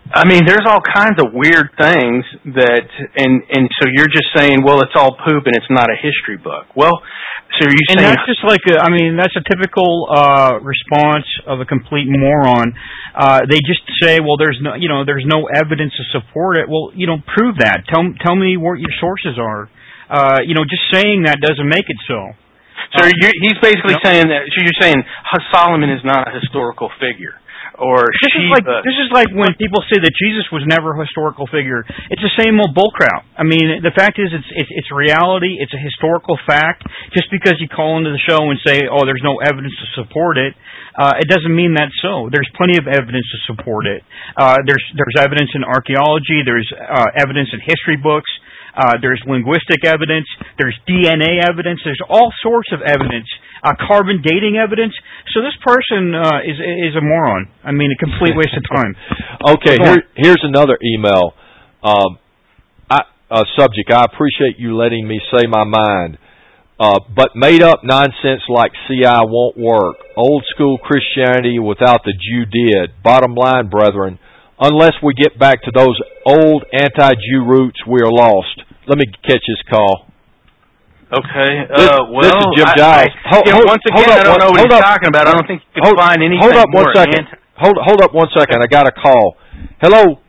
I mean, there's all kinds of weird things that, and and so you're just saying, well, it's all poop and it's not a history book. Well, so are you and saying? And that's just like, a, I mean, that's a typical uh, response of a complete moron. Uh, they just say, well, there's no, you know, there's no evidence to support it. Well, you know, prove that. Tell tell me what your sources are. Uh, you know, just saying that doesn't make it so. So uh, you're, he's basically no. saying that. So you're saying Solomon is not a historical figure. Or this Sheba. is like this is like when people say that Jesus was never a historical figure. It's the same old bullcrap. I mean, the fact is, it's, it's it's reality. It's a historical fact. Just because you call into the show and say, "Oh, there's no evidence to support it," uh, it doesn't mean that's so. There's plenty of evidence to support it. Uh, there's there's evidence in archaeology. There's uh, evidence in history books. Uh, there's linguistic evidence. There's D N A evidence. There's all sorts of evidence. Uh, carbon dating evidence. So this person uh, is is a moron. I mean, a complete waste of time. Okay, here, here's another email. Um, I, uh, subject, I appreciate you letting me say my mind. Uh, but made up nonsense like C I won't work. Old school Christianity without the Jew did. Bottom line, brethren, unless we get back to those old anti-Jew roots, we are lost. Let me catch this call. Okay. This, uh, well, this is Jim Giles. I, I, hold, yeah, once again, up, I don't know what he's up. talking about. I don't think you can hold, find anything Hold up one more second. anti- Hold, hold up one second. I got a call. Hello.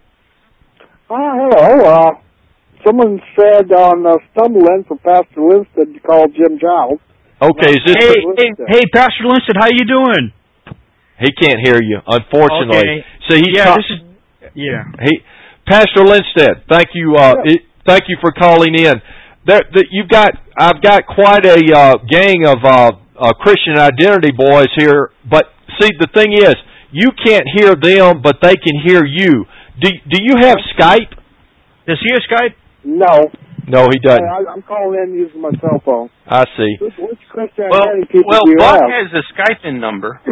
Uh, hello. Uh, someone said on uh, Stumbling for Pastor Linstead to call Jim Giles. Okay. Is this hey, hey, hey, Pastor Linstead, how you doing? He can't hear you, unfortunately. Okay. So he's yeah, ta- this is yeah. He, Pastor Linstead, thank you. Uh, yeah. it, thank you for calling in. There, the, you've got, I've got quite a uh, gang of uh, uh, Christian Identity boys here. But see, the thing is, you can't hear them, but they can hear you. Do Do you have Skype? Does he have Skype? No. No, he doesn't. I, I'm calling in using my cell phone. I see. Which, which Christian well, Identity people well, do you Buck have? has the Skype-in number.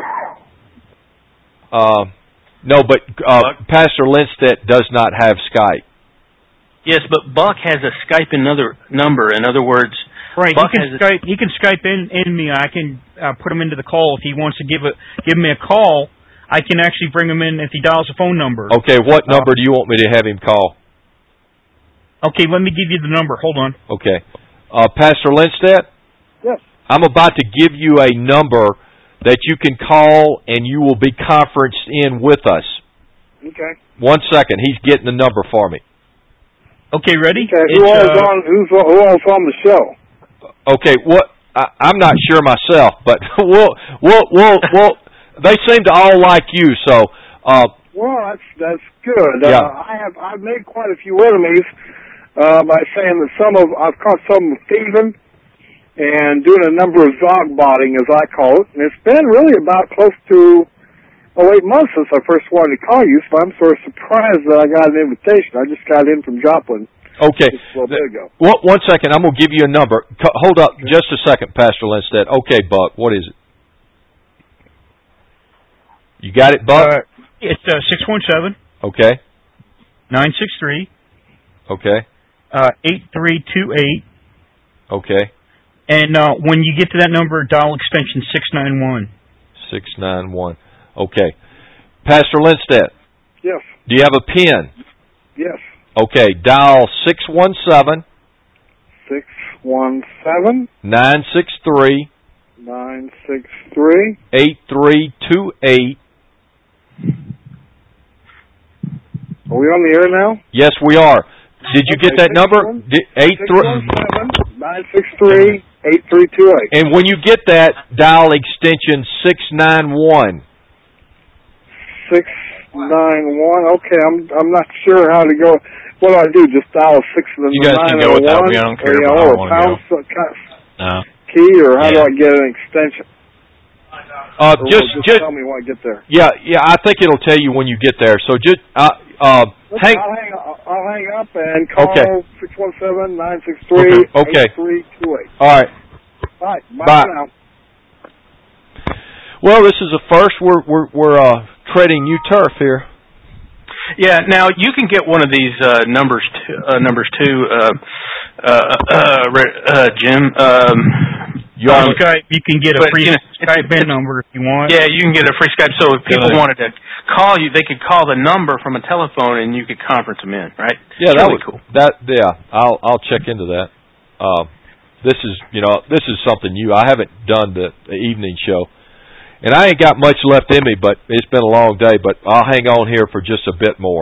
Uh, no, but uh, Pastor Linstead does not have Skype. Yes, but Buck has a Skype another number. In other words, right? Buck he can has Skype. A, he can Skype in, in me. I can uh, put him into the call if he wants to give a give me a call. I can actually bring him in if he dials a phone number. Okay, what number uh, do you want me to have him call? Okay, let me give you the number. Hold on. Okay, uh, Pastor Linstead. Yes. I'm about to give you a number that you can call, and you will be conferenced in with us. Okay. One second. He's getting the number for me. Okay, ready? Okay. Who it's, else uh, on? Who's who else on the show? Okay. What? I, I'm not sure myself, but we'll we'll we'll, we'll they seem to all like you. So. Uh, well, that's that's good. Yeah. Uh, I have I've made quite a few enemies uh, by saying that some of I've caught some thieving and doing a number of Zog botting, as I call it, and it's been really about close to oh eight months since I first wanted to call you. So I'm sort of surprised that I got an invitation. I just got in from Joplin. Okay. Just a little bit ago. Well, one second. I'm going to give you a number. C- hold up just a second, Pastor Linstead. Okay, Buck. What is it? You got it, Buck? Uh, it's uh, six one seven. Okay. nine six three. Okay. Uh, eight three two eight. Okay. And uh, when you get to that number, dial extension six nine one. six nine one. Okay. Pastor Linstead. Yes. Do you have a pen? Yes. Okay. Dial six one seven. six one seven. nine six three. nine six three. eight three two eight. Are we on the air now? Yes, we are. Did you okay, get that number? Eight three nine six three eight three two eight. And when you get that, dial extension six nine one. Six nine one. Okay, I'm I'm not sure how to go. What do I do? Just dial six and then you the guys nine can go or without one, me. I don't care. or, you know, I don't or want pound to go. No. key, or how yeah. do I get an extension? Uh, or just, just just tell me when I get there. Yeah, yeah. I think it'll tell you when you get there. So just uh, uh, hang. I'll hang. I'll hang up and call Okay. six one seven nine six three Okay. eight three two eight. All right. All right. Bye. Bye. For now. Well, this is a first. We're we're we're uh, treading new turf here. Yeah. Now you can get one of these uh, numbers. Too, uh, numbers too, uh, uh, uh, uh, Jim. Um, You um, Skype, you can get a but, free you know, Skype in number if you want. Yeah, you can get a free Skype. So if people wanted to call you, they could call the number from a telephone, and you could conference them in, right? Yeah, it's that really was cool. That yeah, I'll I'll check into that. Uh, this is you know this is something new. I haven't done the, the evening show, and I ain't got much left in me. But it's been a long day. But I'll hang on here for just a bit more.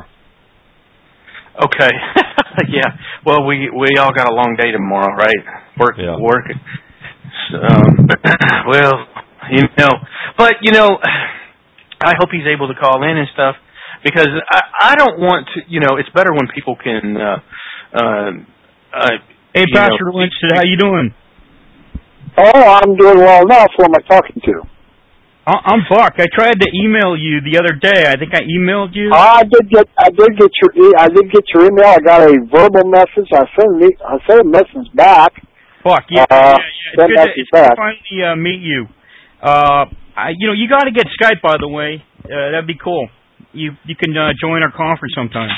Okay. Yeah. Well, we we all got a long day tomorrow, right? Work, yeah. working. Um, well, you know, but you know, I hope he's able to call in and stuff because I I don't want to. You know, it's better when people can. Uh, uh, uh, hey, Pastor Lynch, how you doing? Oh, I'm doing well enough. Who am I talking to? I'm Buck. I tried to email you the other day. I think I emailed you. I did get, I did get your, e- I did get your email. I got a verbal message. I sent, me, I sent a message back. Buck, yeah, uh, yeah, yeah. It's good to, it's good to finally uh, meet you. Uh, I, you know, you got to get Skype, by the way. Uh, that'd be cool. You, you can uh, join our conference sometime.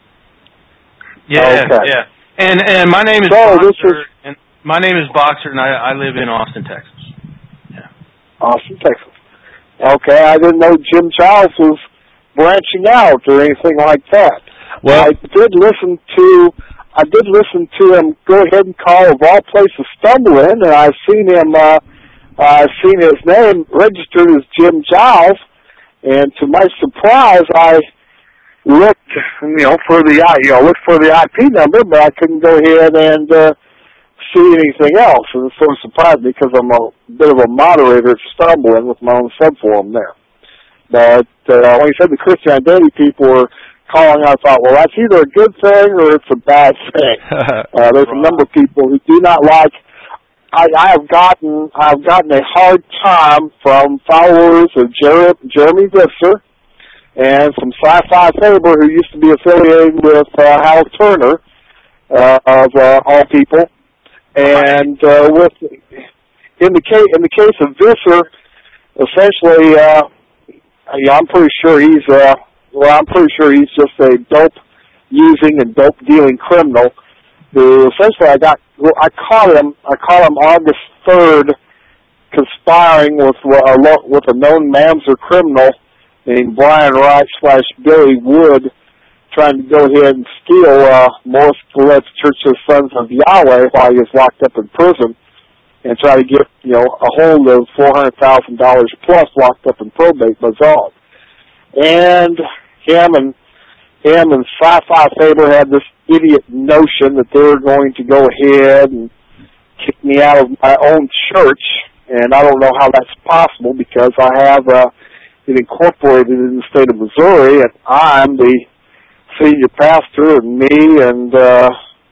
Yeah, okay. yeah. And and my name is so Boxer. This is, and my name is Boxer, and I, I live in Austin, Texas. Yeah. Austin, Texas. Okay, I didn't know Jim Giles was branching out or anything like that. Well, I did listen to, I did listen to him go ahead and call of all places Stumbling, and I've seen him, uh, I've seen his name registered as Jim Giles, and to my surprise, I looked, you know, for the, you know, looked for the I P number, but I couldn't go ahead and, uh, see anything else, and it sort of surprised me because I'm a bit of a moderator at Stumbling with my own subforum there. But uh, when you said the Christian Identity people were calling, I thought, well, that's either a good thing or it's a bad thing. uh, there's a number of people who do not like. I, I have gotten I've gotten a hard time from followers of Jer- Jeremy Visser and from Sci-Fi Faber, who used to be affiliated with uh, Hal Turner uh, of uh, all people. And uh, with in the case in the case of Visser, essentially, uh, yeah, I'm pretty sure he's uh, well, I'm pretty sure he's just a dope using and dope dealing criminal. Who essentially, I got well, I caught him. I caught him August third, conspiring with uh, with a known Mamzer criminal named Brian Wright slash Billy Wood, trying to go ahead and steal uh, Morris Gillette's Church of Sons of Yahweh while he was locked up in prison, and try to get, you know, a hold of four hundred thousand dollars plus locked up in probate bazaar. And him and him and Sci-Fi Faber had this idiot notion that they were going to go ahead and kick me out of my own church, and I don't know how that's possible because I have uh, it incorporated in the state of Missouri, and I'm the senior pastor, and me and uh,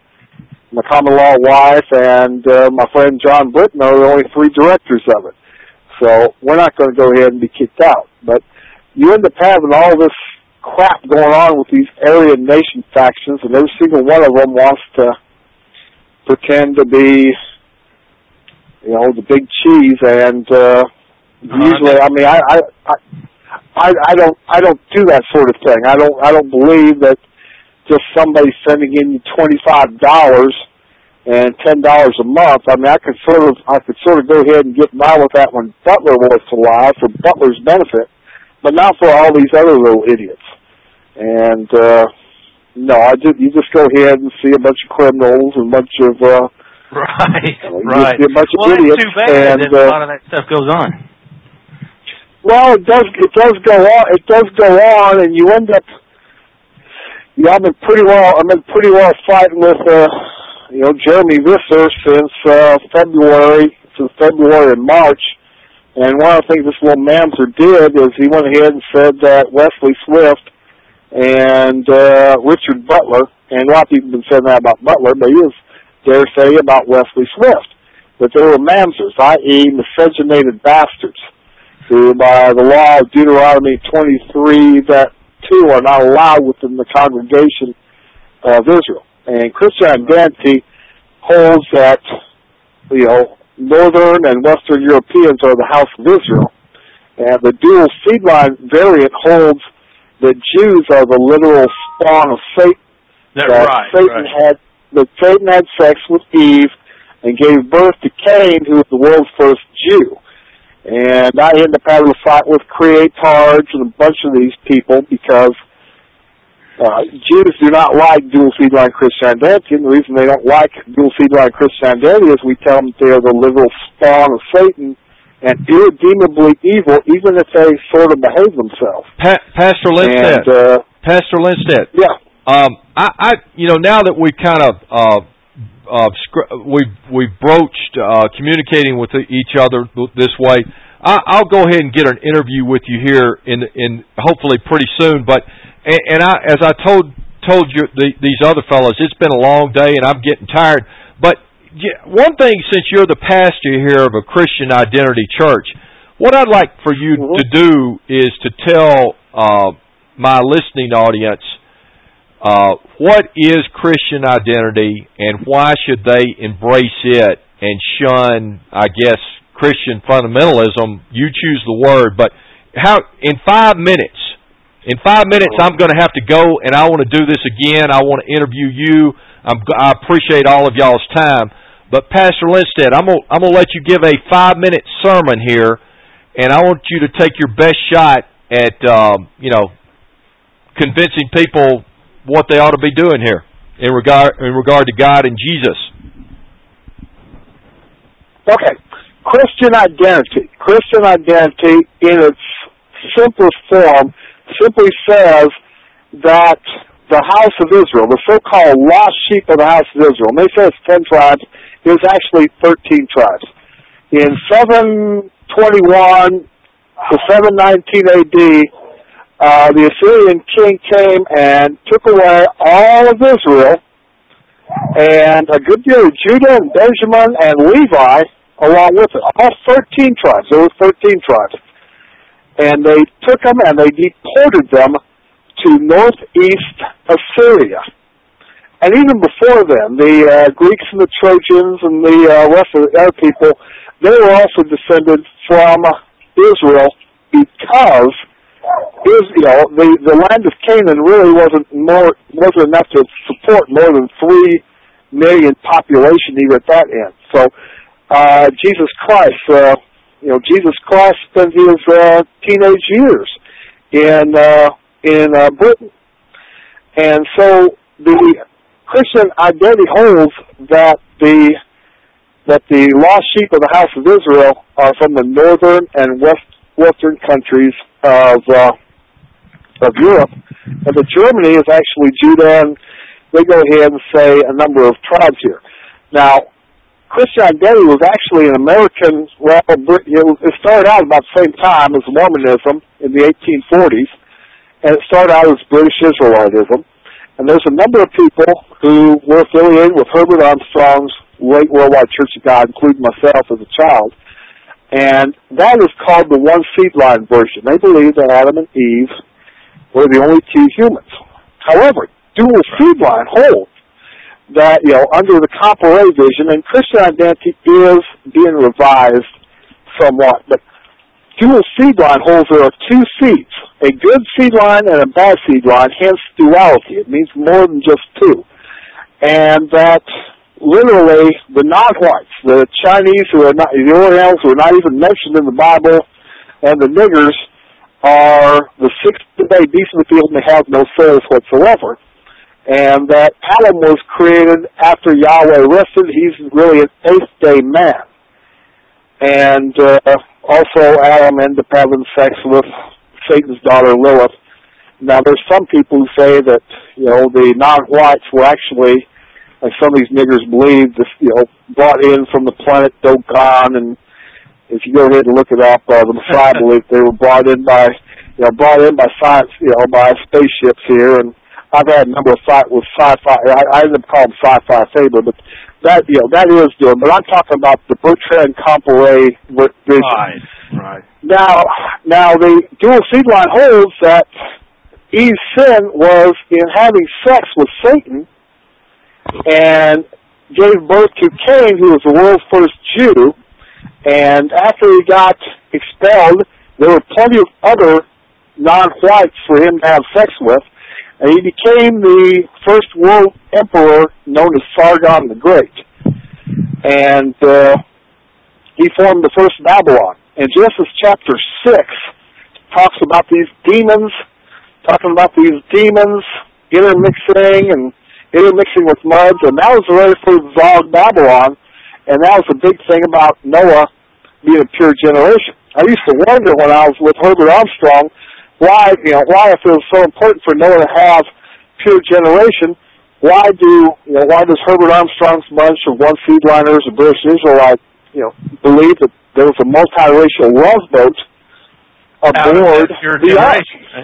my common law wife and uh, my friend John Britton are the only three directors of it. So we're not going to go ahead and be kicked out. But you end up having all this crap going on with these Aryan nation factions, and every single one of them wants to pretend to be, you know, the big cheese. And uh, uh-huh. usually, I mean, I, I, I I, I don't I don't do that sort of thing. I don't I don't believe that just somebody sending in you twenty five dollars and ten dollars a month. I mean, I could sort of I could sort of go ahead and get by with that when Butler was alive for Butler's benefit, but not for all these other little idiots. And uh, no, I just you just go ahead and see a bunch of criminals and a bunch of uh, right you know, right. See a bunch well, of idiots. That's too bad and, that uh, a lot of that stuff goes on. Well, it does. It does go on. It does go on, and you end up. Yeah, I've been pretty well. I've been pretty well fighting with, uh, you know, Jeremy Visser since uh, February, since February and March. And one of the things this little Mamzer did is he went ahead and said that Wesley Swift and uh, Richard Butler, and a lot of people have been saying that about Butler, but he was dare say about Wesley Swift, that they were Mamzers, that is, miscegenated bastards, who by the law of Deuteronomy twenty-three, that two are not allowed within the congregation of Israel. And Christian Identity holds that, you know, Northern and Western Europeans are the house of Israel. And the dual seed line variant holds that Jews are the literal spawn of Satan. That, that right, Satan right. had that Satan had sex with Eve and gave birth to Cain, who was the world's first Jew. And I ended up having a fight with creators and a bunch of these people because uh, Jews do not like dual seed line Christian identity, and the reason they don't like dual seed line Christian identity is we tell them they are the literal spawn of Satan and irredeemably evil, even if they sort of behave themselves. Pa- Pastor Lindstedt. And, uh, Pastor Lindstedt. Yeah. Um, I, I, you know, now that we've kind of uh, uh, we've we've broached uh, communicating with each other this way, I, I'll go ahead and get an interview with you here in in hopefully pretty soon. But and, and I, as I told told you the, these other fellows, it's been a long day and I'm getting tired. But yeah, one thing, since you're the pastor here of a Christian Identity Church, what I'd like for you mm-hmm. to do is to tell uh, my listening audience uh, what is Christian identity and why should they embrace it and shun, I guess, Christian fundamentalism. You choose the word, but how in five minutes, in five minutes I'm going to have to go and I want to do this again. I want to interview you. I'm, I appreciate all of y'all's time. But Pastor Lindstedt, I'm going I'm to let you give a five-minute sermon here, and I want you to take your best shot at, um, you know, convincing people what they ought to be doing here in regard in regard to God and Jesus. Okay. Christian identity. Christian identity in its simplest form simply says that the house of Israel, the so-called lost sheep of the house of Israel, and they say it's ten tribes, is actually thirteen tribes. In seven twenty-one to seven nineteen A D, uh, the Assyrian king came and took away all of Israel, and a good deal of Judah and Benjamin and Levi along with it. All thirteen tribes. There were thirteen tribes. And they took them and they deported them to northeast Assyria. And even before then, the uh, Greeks and the Trojans and the uh, rest of the other people, they were also descended from Israel because Israel, the, the land of Canaan really wasn't more wasn't enough to support more than three million population even at that end. So uh, Jesus Christ, uh, you know, Jesus Christ spent his uh, teenage years in uh, in uh, Britain, and so the Christian identity holds that the that the lost sheep of the house of Israel are from the northern and west western countries of uh, of Europe, and that Germany is actually Judah, and they go ahead and say a number of tribes here. Now, Christian identity was actually an American. Well, it started out about the same time as Mormonism in the eighteen forties, and it started out as British Israelitism. And there's a number of people who were affiliated with Herbert Armstrong's late Worldwide Church of God, including myself as a child. And that is called the one seed line version. They believe that Adam and Eve were the only two humans. However, dual seed line holds that, you know, under the Comparet vision, and Christian identity is being revised somewhat, but dual seed line holds there are two seeds, a good seed line and a bad seed line, hence duality. It means more than just two. And that literally the non-whites, the Chinese who are not, the Orientals who are not even mentioned in the Bible, and the niggers are the sixth-day decent people and they have no souls whatsoever. And that Adam was created after Yahweh rested. He's really an eighth-day man. And uh, also Adam ended up having sex with Satan's daughter Lilith. Now there's some people who say that, you know, the non-whites were actually, like some of these niggers believe, this, you know, brought in from the planet Dogon, and if you go ahead and look it up, uh, the Messiah believed they were brought in by, you know, brought in by science, you know, by spaceships here. And I've had a number of fight with sci-fi. I, I end up calling them sci-fi favor, but that, you know, that is doing. But I'm talking about the Bertrand Comparet vision. Right, right. Now, now the dual seed line holds that Eve's sin was in having sex with Satan and gave birth to Cain, who was the world's first Jew. And after he got expelled, there were plenty of other non-whites for him to have sex with. And he became the first world emperor known as Sargon the Great. and uh, he formed the first Babylon. And Genesis chapter six talks about these demons, talking about these demons intermixing and intermixing with muds, and that was the very first Zog Babylon, and that was the big thing about Noah being a pure generation. I used to wonder when I was with Herbert Armstrong why, you know, why if it was so important for Noah to have pure generation, why do, you know, why does Herbert Armstrong's bunch of one-seedliners and British Israelites, you know, believe that there was a multiracial love boat aboard the ark?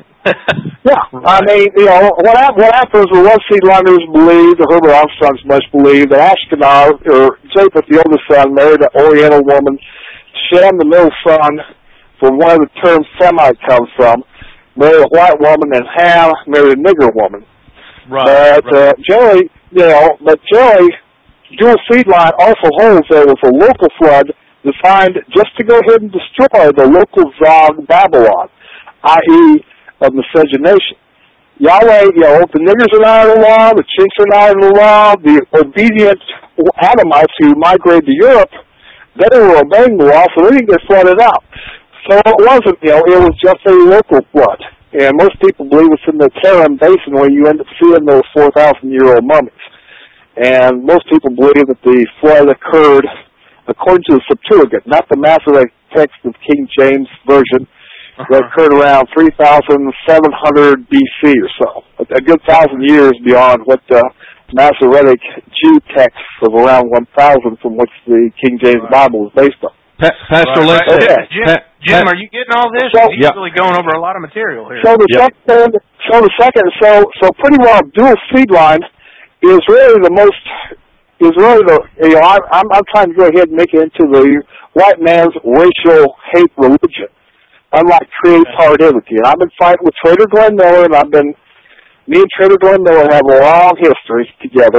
Yeah, I mean, you know, what, what happens when one-seedliners believe, the Herbert Armstrong's bunch believe, that Ashkenaz, or Japheth, the oldest son, married an Oriental woman, Shem, the middle son, from one of the terms Semite comes from, married a white woman, and Ham married a nigger woman. Right. But right. Uh, generally, you know, but generally, dual seed line also holds there was a local flood designed just to go ahead and destroy the local Zog Babylon, that is of miscegenation. Yahweh, you know, the niggers are not in the law, the chinks are not in the law, the obedient Adamites who migrated to Europe, they were obeying the law, so they didn't get flooded out. So it wasn't, you know, it was just a local flood. And most people believe it's in the Tarim Basin where you end up seeing those four thousand year old mummies. And most people believe that the flood occurred according to the Septuagint, not the Masoretic text of King James Version, uh-huh. that occurred around three thousand seven hundred B C or so, a good thousand years beyond what the Masoretic Jew texts of around one thousand from which the King James right. Bible is based on. Pa- Pastor right, Lindsay. right. Okay. Jim, pa- Jim pa- are you getting all this? So, He's yeah. really going over a lot of material here. So the yep. second, so the second, so so pretty well, dual seed line is really the most is really the you know I, I'm I'm trying to go ahead and make it into the white man's racial hate religion, unlike creative hardivity. And I've been fighting with Trader Glenn Miller, and I've been me and Trader Glenn Miller have a long history together.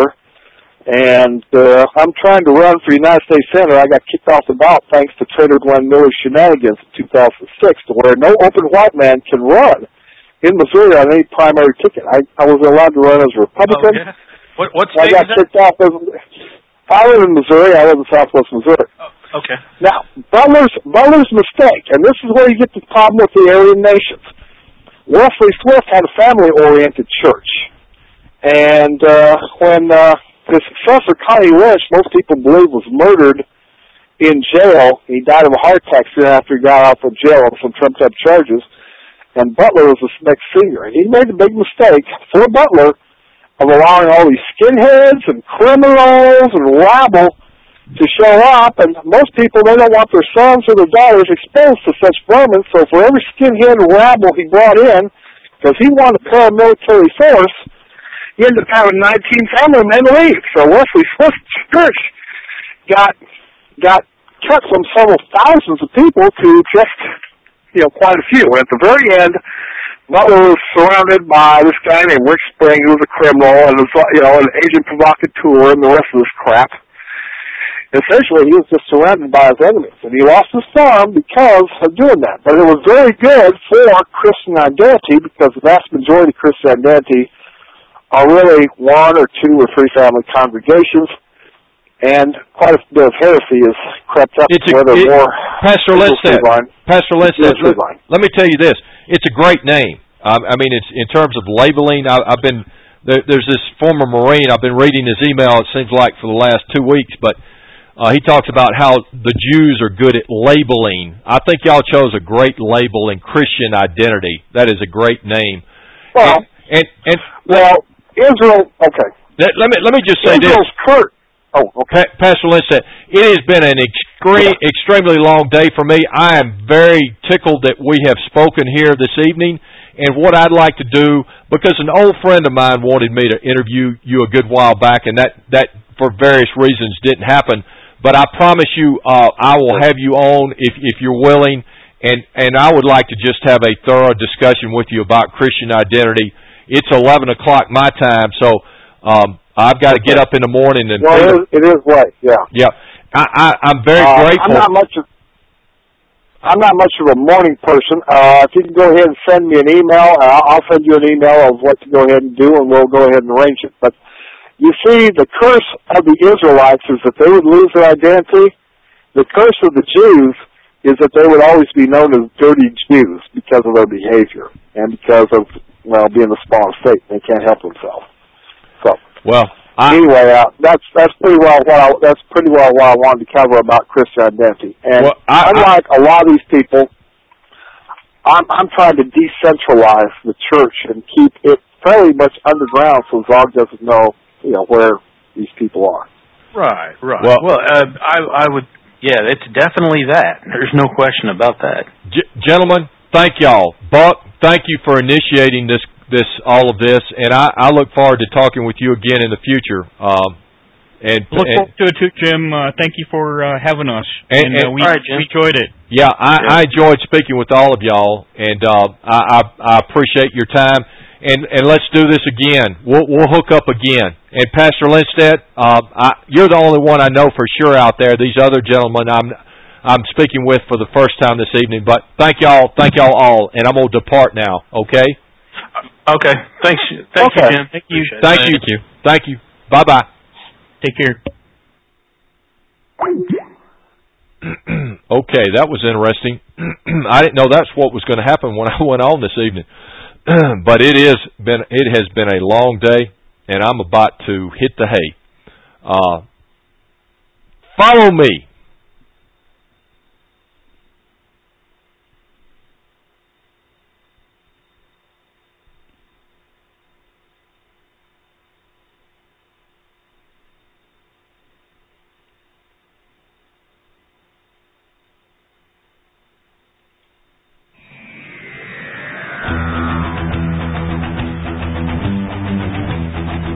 And uh, I'm trying to run for United States Senator. I got kicked off the ballot thanks to Trader Glenn Miller's shenanigans in two thousand six, to where no open white man can run in Missouri on any primary ticket. I, I was allowed to run as a Republican. Oh, yeah. What, what state I got is kicked that? off as I live in Missouri. I live in Southwest Missouri. Oh, okay. Now, Butler's Butler's mistake, and this is where you get the problem with the Aryan nations. Wesley Swift had a family-oriented church, and uh, when uh, his successor, Connie Lynch, most people believe was murdered in jail. He died of a heart attack soon after he got out of jail on some trumped-up charges. And Butler was the next senior. And he made the big mistake for Butler of allowing all these skinheads and criminals and rabble to show up. And most people, they don't want their sons or their daughters exposed to such vermin. So for every skinhead and rabble he brought in, because he wanted a paramilitary force, he ended up having nineteen family men leave. So Wesley Swift's church got got cut from several thousands of people to just, you know, quite a few. And at the very end, Butler was surrounded by this guy named Rick Spring, who was a criminal, and was, you know, an agent provocateur and the rest of this crap. Essentially, he was just surrounded by his enemies. And he lost his farm because of doing that. But it was very good for Christian identity, because the vast majority of Christian identity are really one or two or three family congregations, and quite a bit of heresy has crept up it's whether a, it, more Pastor Lindstedt, Pastor Lindstedt, let, let me tell you this. It's a great name. Um, I mean, it's in terms of labeling, I, I've been, there, there's this former Marine, I've been reading his email, it seems like, for the last two weeks, but uh, he talks about how the Jews are good at labeling. I think y'all chose a great label in Christian identity. That is a great name. Well, and, and, and well, Israel, okay. Let, let me let me just say Israel's this. Kurt. Oh, okay. Pa- Pastor Lynch said, it has been an extreme, extremely long day for me. I am very tickled that we have spoken here this evening. And what I'd like to do, because an old friend of mine wanted me to interview you a good while back, and that, that for various reasons didn't happen. But I promise you, uh, I will have you on if, if you're willing. And, and I would like to just have a thorough discussion with you about Christian identity. It's eleven o'clock my time, so um, I've got to get up in the morning and. Well, it is, it is late. Yeah. Yeah, I, I, I'm very uh, grateful. I'm not much of I'm not much of a morning person. Uh, if you can go ahead and send me an email, uh, I'll send you an email of what to go ahead and do, and we'll go ahead and arrange it. But You see, the curse of the Israelites is that they would lose their identity. The curse of the Jews is that they would always be known as dirty Jews because of their behavior and because of, well, being the spawn of Satan. They can't help themselves. So, well, I, anyway, uh, that's that's pretty well what I, that's pretty well what I wanted to cover about Christian identity. And well, I, unlike I, a lot of these people, I'm I'm trying to decentralize the church and keep it fairly much underground so Zog doesn't know, you know, where these people are. Right, right. Well, well uh, I I would, yeah, it's definitely that. There's no question about that. G- gentlemen, thank y'all. Buck, thank you for initiating this, this all of this, and I, I look forward to talking with you again in the future. Um, and look and, forward to it too, Jim. Uh, thank you for uh, having us, and, and, and uh, we, right, Jim. we enjoyed it. Yeah, I, yeah. I enjoyed speaking with all of y'all, and uh, I, I, I appreciate your time. And and let's do this again. We'll we'll hook up again. And Pastor Lindstedt, uh, I, you're the only one I know for sure out there. These other gentlemen, I'm I'm speaking with for the first time this evening. But thank y'all, thank y'all all, and I'm gonna depart now. Okay. Okay. Thanks. Thank Okay. you, Jim. Thank you. Thank you. Thank you. Thank you. Bye bye. Take care. Okay, that was interesting. I didn't know that's what was going to happen when I went on this evening. But it is been it has been a long day, and I'm about to hit the hay. Uh, follow me